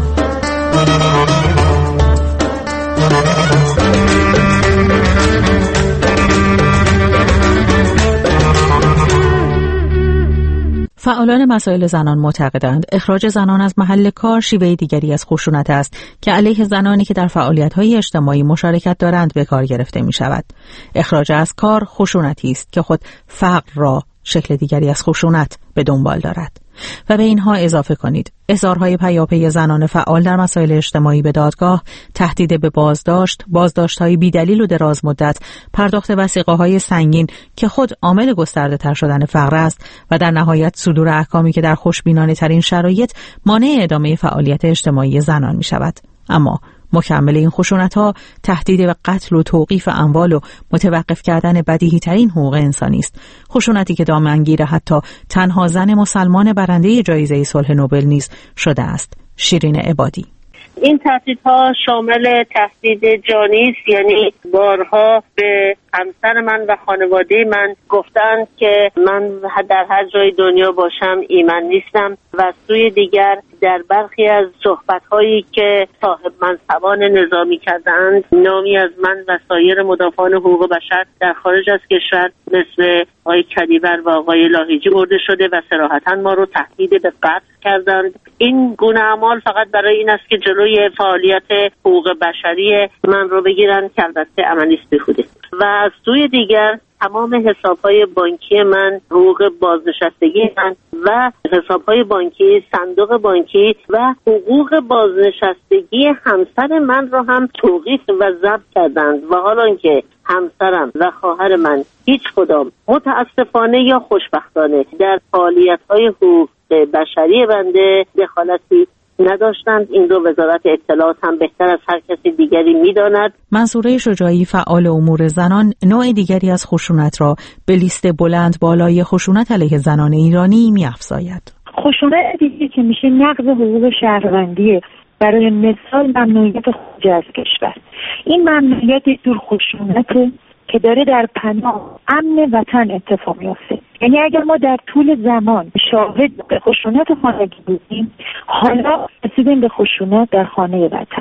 فعالان مسائل زنان معتقدند اخراج زنان از محل کار شیوه دیگری از خشونت است که علیه زنانی که در فعالیت‌های اجتماعی مشارکت دارند به کار گرفته می‌شود. اخراج از کار خشونتی است که خود فقر را شکل دیگری از خشونت به دنبال دارد. و به اینها اضافه کنید اظهارهای پیاپی زنان فعال در مسائل اجتماعی به دادگاه، تهدید به بازداشت‌های بی‌دلیل و دراز مدت، پرداخت وثیقه‌های سنگین که خود عامل گسترده‌تر شدن فقر است و در نهایت صدور احکامی که در خوشبینانه‌ترین شرایط مانع ادامه فعالیت اجتماعی زنان می‌شود. اما مکمل این خشونت‌ها تهدید به قتل و توقیف اموال و متوقف کردن بدیهی‌ترین حقوق انسانی است. خشونتی که دامنگیر حتی تنها زن مسلمان برنده جایزه صلح نوبل نیز شده است. شیرین عبادی: این تهدیدها شامل تهدید جانی است، یعنی بارها به همسر من و خانواده من گفتند که من در هر جای دنیا باشم ایمن نیستم و سوی دیگر در برخی از صحبت‌هایی که صاحب منصبان نظامی کردند نامی از من و سایر مدافعان حقوق بشر در خارج از کشور مثل آقای کدیبر و آقای لاهیجی برده شده و صراحتاً ما رو تهدید به قتل کردند. این گونه اعمال فقط برای این است که جلوی فعالیت حقوق بشری من رو بگیرن که البته عملی است بیهوده. و از سوی دیگر تمام حساب‌های بانکی من، حقوق بازنشستگی من و حساب‌های بانکی، صندوق بانکی و حقوق بازنشستگی همسر من را هم توقیف و ضبط کردند و حالا اینکه همسرم و خواهر من هیچ کدام متاسفانه یا خوشبختانه در فعالیت‌های حقوق بشری بنده دخالتی نداشتند. این رو وزارت اطلاعات هم بهتر از هر کسی دیگری می‌داند. منصوره شجاعی، فعال امور زنان، نوع دیگری از خشونت را به لیست بلند بالای خشونت علیه زنان ایرانی می‌افزاید. خشونت دیگری که میشه نقض حقوق شهروندی، برای مثال ممنوعیت خروج از کشور. این ممنوعیت دور خشونت که داره در پناه امن وطن اتفاق میفته. یعنی اگر ما در طول زمان شاهد به خشونت خانگی بودیم، حالا رسیدیم به خشونت در خانه وطن.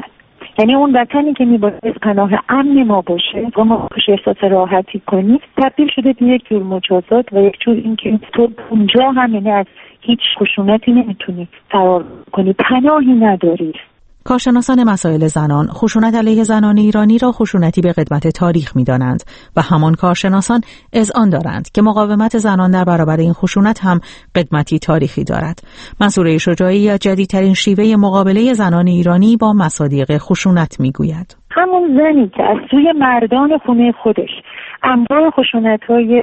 یعنی اون وطنی که میباید پناه امن ما باشه و ما خوش احساس راحتی کنیم تبدیل شده به یک جور مجازات و یک جور اینکه تو اونجا هم یعنی از هیچ خشونتی نمیتونی فرار کنی، پناهی نداری. کارشناسان مسائل زنان خشونت علیه زنان ایرانی را خشونتی به قدمت تاریخ می‌دانند و همان کارشناسان اذعان دارند که مقاومت زنان در برابر این خشونت هم قدمتی تاریخی دارد. منصوره شجاعی از جدیدترین شیوه مقابله زنان ایرانی با مصادیق خشونت می‌گوید. همون زنی که از سوی مردان خونه خودش انواع خشونت‌های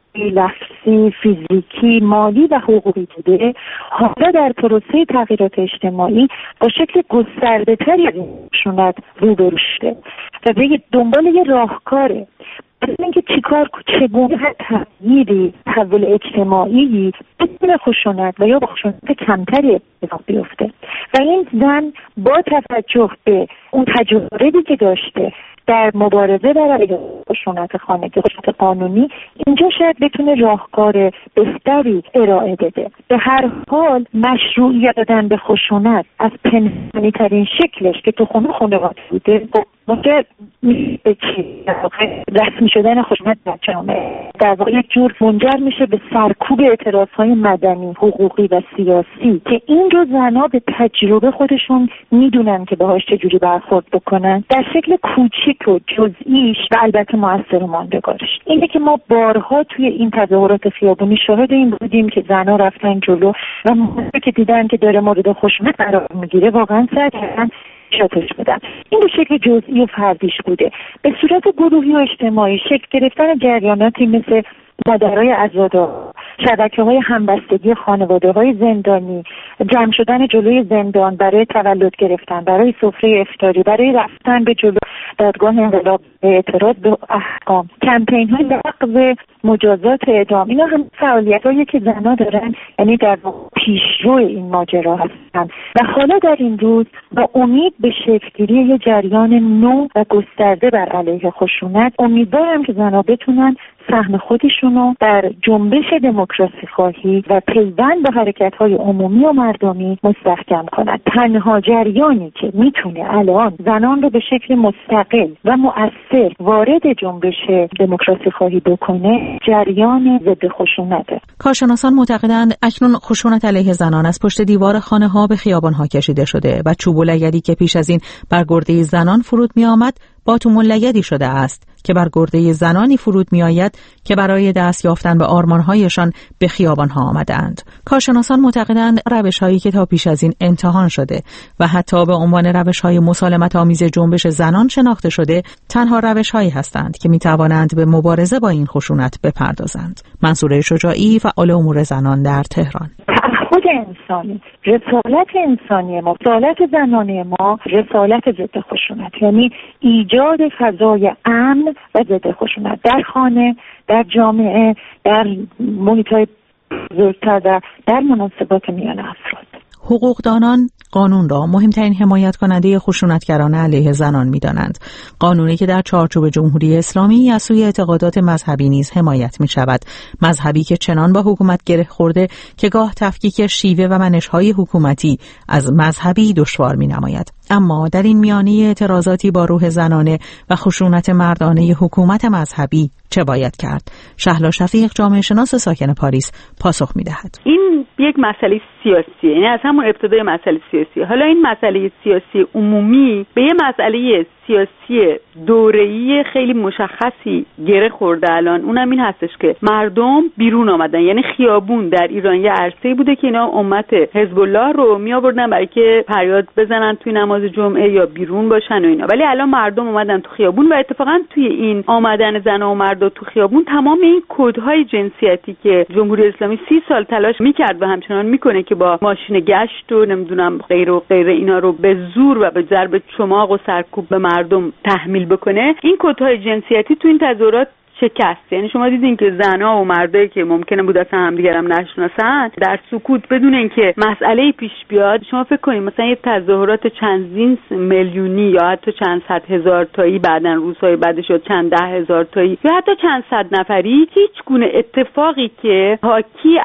لفظی، فیزیکی، مالی و حقوقی بوده، حالا در پروسه تغییرات اجتماعی با شکل گسترده‌تری از این خشونت روبرو شده و به دنبال یه راهکاره اینکه چگونه تغییری تحول اجتماعی بدون خشونت و یا با خشونت کمتری اتفاق بیفته و این زن با توجه به اون تجربه‌ای که داشته در مبارزه بر علیه خشونت خانگی، خشونت قانونی، اینجا شاید بتونه راهکار بهتری ارائه بده. به هر حال مشروعیت دادن به خشونت از پنهانی ترین شکلش که تو خانواده بوده ممکن به چی؟ رسمی شدن خشونت در جامعه در واقع یک جور منجر میشه به سرکوب اعتراضهای مدنی، حقوقی و سیاسی که این رو زنها به تجربه خودشون میدونن که باهاش چجوری برخورد بکنن در شکل کوچیک و جزئیش و البته مؤثر و ماندگارش. اینه که ما بارها توی این تظاهرات خیابونی شاهد این بودیم که زنها رفتن جلو و موقعی که دیدن که داره مورد خشونت قرار میگیره واقعا سعی کردن شاتش بدن. این به شکل جزئی و فردیش بوده. به صورت گروهی و اجتماعی شکل گرفتن جریاناتی مثل مادرای عزادار، شبکه‌های همبستگی خانواده‌های زندانی، جمع شدن جلوی زندان برای تولد گرفتن، برای سفره افطاری، برای رفتن به جلو دادگاه انقلاب اعتراض به احکام، کمپین‌های لغو مجازات اعدام، اینا هم فعالیت‌هایی که زن‌ها دارن، یعنی در پیشرو این ماجرا هستن و حالا در این روز با امید به شکل‌گیری یه جریان نو و گسترده بر علیه خشونت امیدوارم که زن‌ها بتونن سهم خودشونو در جنبش دموکراسی خواهی و پیوند به حرکت‌های عمومی و مردمی مستحکم کنند. تنها جریانی که میتونه الان زنان رو به شکل مستقل و مؤثر وارد جنبش دموکراسی خواهی بکنه جریان ضد خشونته. کارشناسان معتقدند اکنون خشونت علیه زنان از پشت دیوار خانه‌ها به خیابان‌ها کشیده شده و چوب و لگدی که پیش از این بر گرده زنان فرود می‌آمد باتوم و لگدی شده است که بر گرده زنانی فرود می آید که برای دست یافتن به آرمانهایشان به خیابانها آمدند. کارشناسان معتقدند روش‌هایی که تا پیش از این امتحان شده و حتی به عنوان روش‌های مسالمت آمیز جنبش زنان شناخته شده تنها روش‌هایی هستند که می توانند به مبارزه با این خشونت بپردازند. منصوره شجاعی، فعال امور زنان در تهران. خود انسانی، رسالت انسانی ما، رسالت زنانه ما، رسالت ضد خشونت، یعنی ایجاد فضای امن و ضد خشونت در خانه، در جامعه، در محیط‌های بزرگتر و در مناسبات میان افراد. حقوقدانان قانون را مهمترین حمایت کننده خشونتگران علیه زنان می‌دانند. قانونی که در چارچوب جمهوری اسلامی از سوی اعتقادات مذهبی نیز حمایت می‌شود. مذهبی که چنان با حکومت گره خورده که گاه تفکیک شیوه و منش‌های حکومتی از مذهبی دشوار می‌نماید. اما در این میانه اعتراضاتی با روح زنانه و خشونت مردانه حکومت مذهبی چه باید کرد؟ شهلا شفیق، جامعه شناس ساکن پاریس، پاسخ می‌دهد. این یک مسئله سیاسیه، یعنی از همون ابتدای مسئله سیاسی. حالا این مسئله سیاسی عمومی به یه مسئله سیاسی دوره‌ای خیلی مشخصی گره خورده الان، اونم این هستش که مردم بیرون آمدن. یعنی خیابون در ایران یه عرصه‌ای بوده که اینا امت حزب الله رو میآوردن برای که فریاد بزنن توی نماز جمعه یا بیرون باشن و اینا، ولی الان مردم اومدن تو خیابون و اتفاقا توی این آمدن زن‌ها و مردا تو خیابون تمام این کدهای جنسیتی که جمهوری اسلامی 30 سال تلاش میکرد و همچنان میکنه که با ماشین گشت و نمیدونم غیر و غیر اینا رو به زور و به ضرب چماق و سرکوب به مردم تحمیل بکنه، این کدهای جنسیتی تو این تظاهرات شکست. یعنی شما دیدین که زنها و مردایی که ممکنه بود اصلا همدیگر هم نشناسن در سکوت بدون اینکه مسئله پیش بیاد، شما فکر کنید مثلا یه تظاهرات چندین میلیونی یا حتی چند صد هزار تایی، بعدن روزهای بعدش شد چند ده هزار تایی یا حتی چند صد نفری، هیچ گونه اتفاقی که حاکی از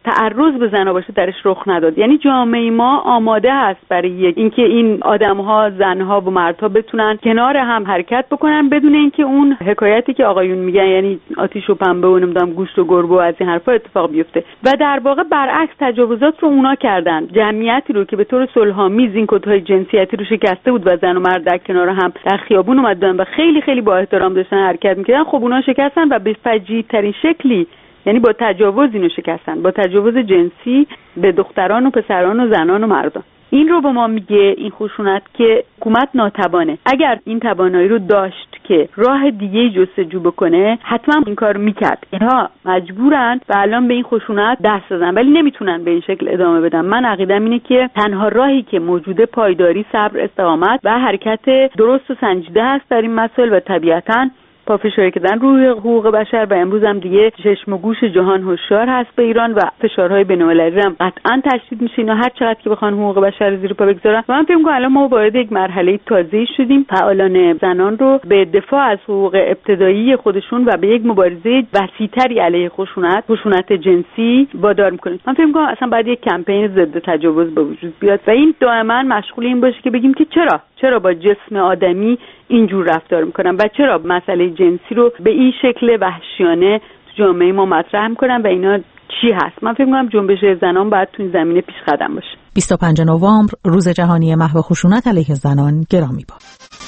تعرض به زنا باشه درش رخ نداد. یعنی جامعه ما آماده هست برای اینکه این آدم‌ها، زن‌ها و مردها بتونن کنار هم حرکت بکنن بدون اینکه اون حکایتی که آقایون میگن، یعنی آتیش و پنبه و نمیدونم گوشت و گربه و از این حرفا اتفاق بیفته. و در واقع برعکس تجاوزات رو اونا کردن. جمعیتی رو که به طور صلح‌آمیز این کدهای جنسیتی رو شکسته بود و زن و مرد در کنار هم در خیابون اومدن و خیلی خیلی با احترام داشتن حرکت می‌کردن، خب اونا شکستن و به فجیع‌ترین شکلی، یعنی با تجاوز اینو شکستن، با تجاوز جنسی به دختران و پسران و زنان و مردان. این رو به ما میگه این خشونت که حکومت ناتوانه. اگر این توانایی رو داشت که راه دیگه جستجو بکنه حتما این کار میکرد. اینها مجبورن و الان به این خشونت دست دادن ولی نمیتونن به این شکل ادامه بدن. من عقیدم اینه که تنها راهی که موجوده پایداری، صبر، استقامت و حرکت درست و سنجیده هست در این مسائل و طبیعتاً پافشاری کردن روی حقوق بشر. و امروز هم دیگه چشم و گوش جهان هوشیار هست به ایران و فشارهای بین‌المللی هم قطعاً تشدید میشه. اینا هر چقدر که بخوان حقوق بشر زیر پا بگذارن. و من فکر می‌کنم الان ما وارد یک مرحله تازه‌ای شدیم. فعالان زنان رو به دفاع از حقوق ابتدایی خودشون و به یک مبارزه وسیع‌تری علیه خشونت جنسی وادار می‌کنیم. من فکر می‌کنم اصلا باید یک کمپین ضد تجاوز به وجود بیاد و این دائما مشغول این باشه که بگیم که چرا با جسم آدمی اینجور رفتار میکنن و چرا مسئله جنسی رو به این شکل وحشیانه تو جامعه ما مطرح میکنن و اینا چی هست. من فکر میکنم جنبش زنان باید تو این زمینه پیش قدم باشه. 25 نوامبر روز جهانی محو خشونت علیه زنان. گرامی باد.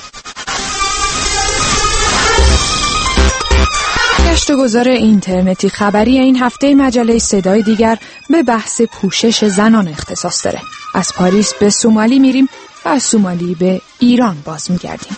گشت‌وگذار اینترنتی خبری این هفته مجله صدای دیگر به بحث پوشش زنان اختصاص داره. از پاریس به سومالی میریم و از سومالی به ایران باز میگردیم.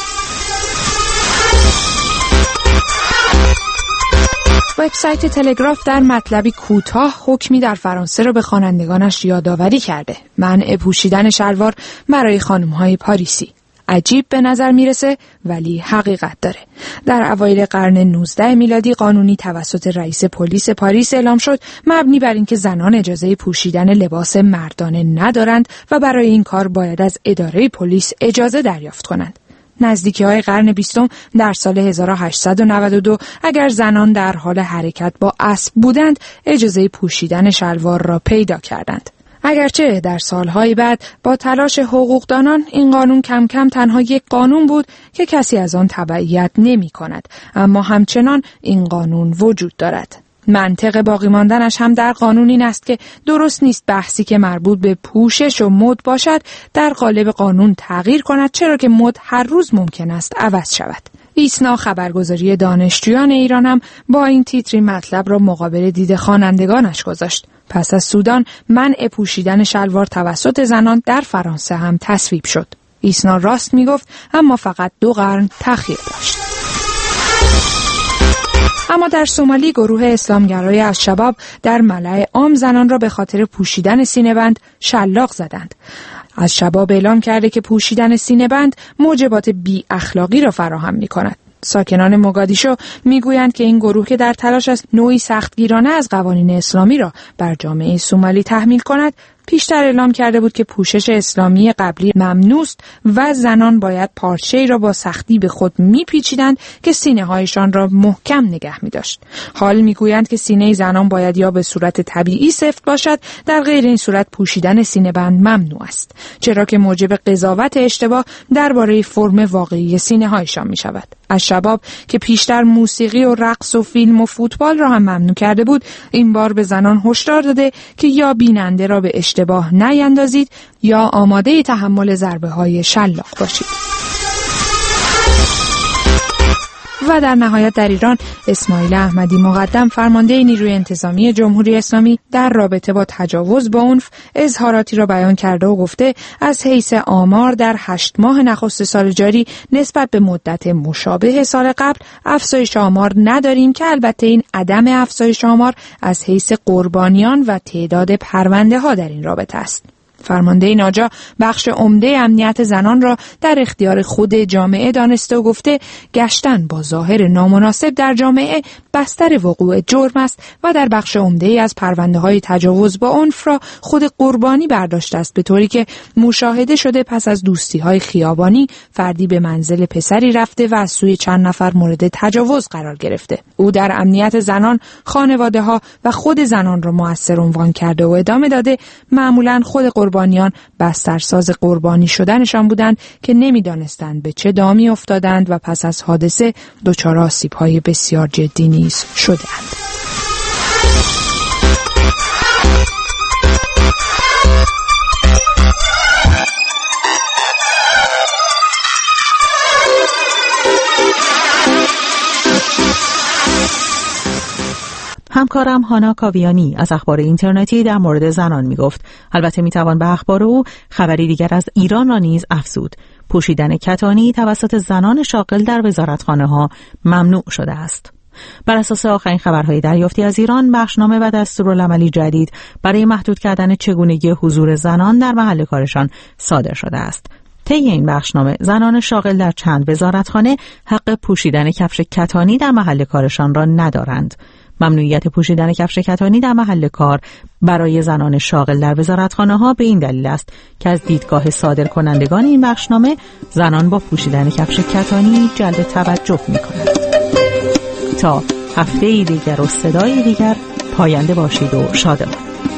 وبسایت تلگراف در مطلبی کوتاه حکمی در فرانسه را به خوانندگانش یادآوری کرده: منع پوشیدن شلوار برای خانم‌های پاریسی. عجیب به نظر میرسه ولی حقیقت داره. در اوایل قرن 19 میلادی قانونی توسط رئیس پلیس پاریس اعلام شد مبنی بر اینکه زنان اجازه پوشیدن لباس مردانه ندارند و برای این کار باید از اداره پلیس اجازه دریافت کنند. نزدیکی‌های قرن 20 در سال 1892 اگر زنان در حال حرکت با اسب بودند اجازه پوشیدن شلوار را پیدا کردند. اگرچه در سالهای بعد با تلاش حقوقدانان این قانون کم کم تنها یک قانون بود که کسی از آن تبعیت نمی کند، اما همچنان این قانون وجود دارد. منطق باقی ماندنش هم در قانون این است که درست نیست بحثی که مربوط به پوشش و مد باشد در قالب قانون تغییر کند، چرا که مد هر روز ممکن است عوض شود. ایسنا خبرگزاری دانشجویان ایران هم با این تیتری مطلب را مقابل دید خوانندگانش گذاشت. پس از سودان منع پوشیدن شلوار توسط زنان در فرانسه هم تصویب شد. ایسنا راست میگفت اما فقط 2 قرن تأخیر داشت. اما در سومالی گروه اسلامگرای الشباب در ملأ عام زنان را به خاطر پوشیدن سینه‌بند شلاق زدند. الشباب اعلام کرده که پوشیدن سینه‌بند موجبات بی اخلاقی را فراهم می‌کند. ساکنان موگادیشو میگویند که این گروه که در تلاش است نوعی سختگیرانه از قوانین اسلامی را بر جامعه سومالی تحمیل کند، پیشتر اعلام کرده بود که پوشش اسلامی قبلی ممنوع است و زنان باید پارچه‌ای را با سختی به خود میپیچیدند که سینه‌هایشان را محکم نگه می‌داشت. حال میگویند که سینه زنان باید یا به صورت طبیعی سفت باشد، در غیر این صورت پوشیدن سینه‌بند ممنوع است، چرا که موجب قضاوت اشتباه درباره فرم واقعی سینه‌هایشان می‌شود. الشباب که پیشتر موسیقی و رقص و فیلم و فوتبال را هم ممنوع کرده بود، این بار به زنان هشدار داده که یا بیننده را به اشتباه نیندازید یا آماده تحمل ضربه‌های شلاق باشید. و در نهایت در ایران اسماعیل احمدی مقدم فرمانده نیروی انتظامی جمهوری اسلامی در رابطه با تجاوز با عنف اظهاراتی را بیان کرده و گفته از حیث آمار در 8 ماه نخست سال جاری نسبت به مدت مشابه سال قبل افزایش آمار نداریم که البته این عدم افزایش آمار از حیث قربانیان و تعداد پرونده ها در این رابطه است. فرمانده ناجا بخش عمده امنیت زنان را در اختیار خود جامعه دانسته و گفته گشتن با ظاهر نامناسب در جامعه بستر وقوع جرم است و در بخش عمده از پرونده‌های تجاوز با عنف را خود قربانی برداشته است، به طوری که مشاهده شده پس از دوستی‌های خیابانی فردی به منزل پسری رفته و از سوی چند نفر مورد تجاوز قرار گرفته. او در امنیت زنان، خانواده‌ها و خود زنان را مؤثر عنوان کرده و ادامه داده معمولاً خود قربانیان بسترساز قربانی شدنشان بودند که نمی‌دانستند به چه دامی افتادند و پس از حادثه دچار آسیب‌های بسیار جدی نیز شدند. همکارم هانا کاویانی از اخبار اینترنتی در مورد زنان میگفت. البته میتوان به اخبار او خبری دیگر از ایران را نیز افزود. پوشیدن کتانی توسط زنان شاغل در وزارتخانه‌ها ممنوع شده است. بر اساس آخرین خبرهای دریافتی از ایران، بخشنامه و دستورالعملی جدید برای محدود کردن چگونگی حضور زنان در محل کارشان صادر شده است. طی این بخشنامه زنان شاغل در چند وزارتخانه حق پوشیدن کفش کتانی در محل کارشان را ندارند. ممنوعیت پوشیدن کفش کتانی در محل کار برای زنان شاغل در وزارتخانه‌ها به این دلیل است که از دیدگاه صادرکنندگان این بخشنامه زنان با پوشیدن کفش کتانی جلب توجه می‌کنند. تا هفته دیگر و صدای دیگر، پاینده باشید و شادمان.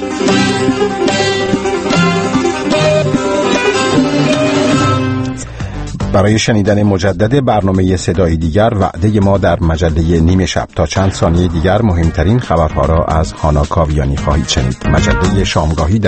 برای شنیدن مجدد برنامه صدای دیگر، وعده ما در مجله نیمه شب. تا چند ثانیه دیگر مهمترین خبرها را از هانا کاویانی خواهید شنید. مجله شامگاهی در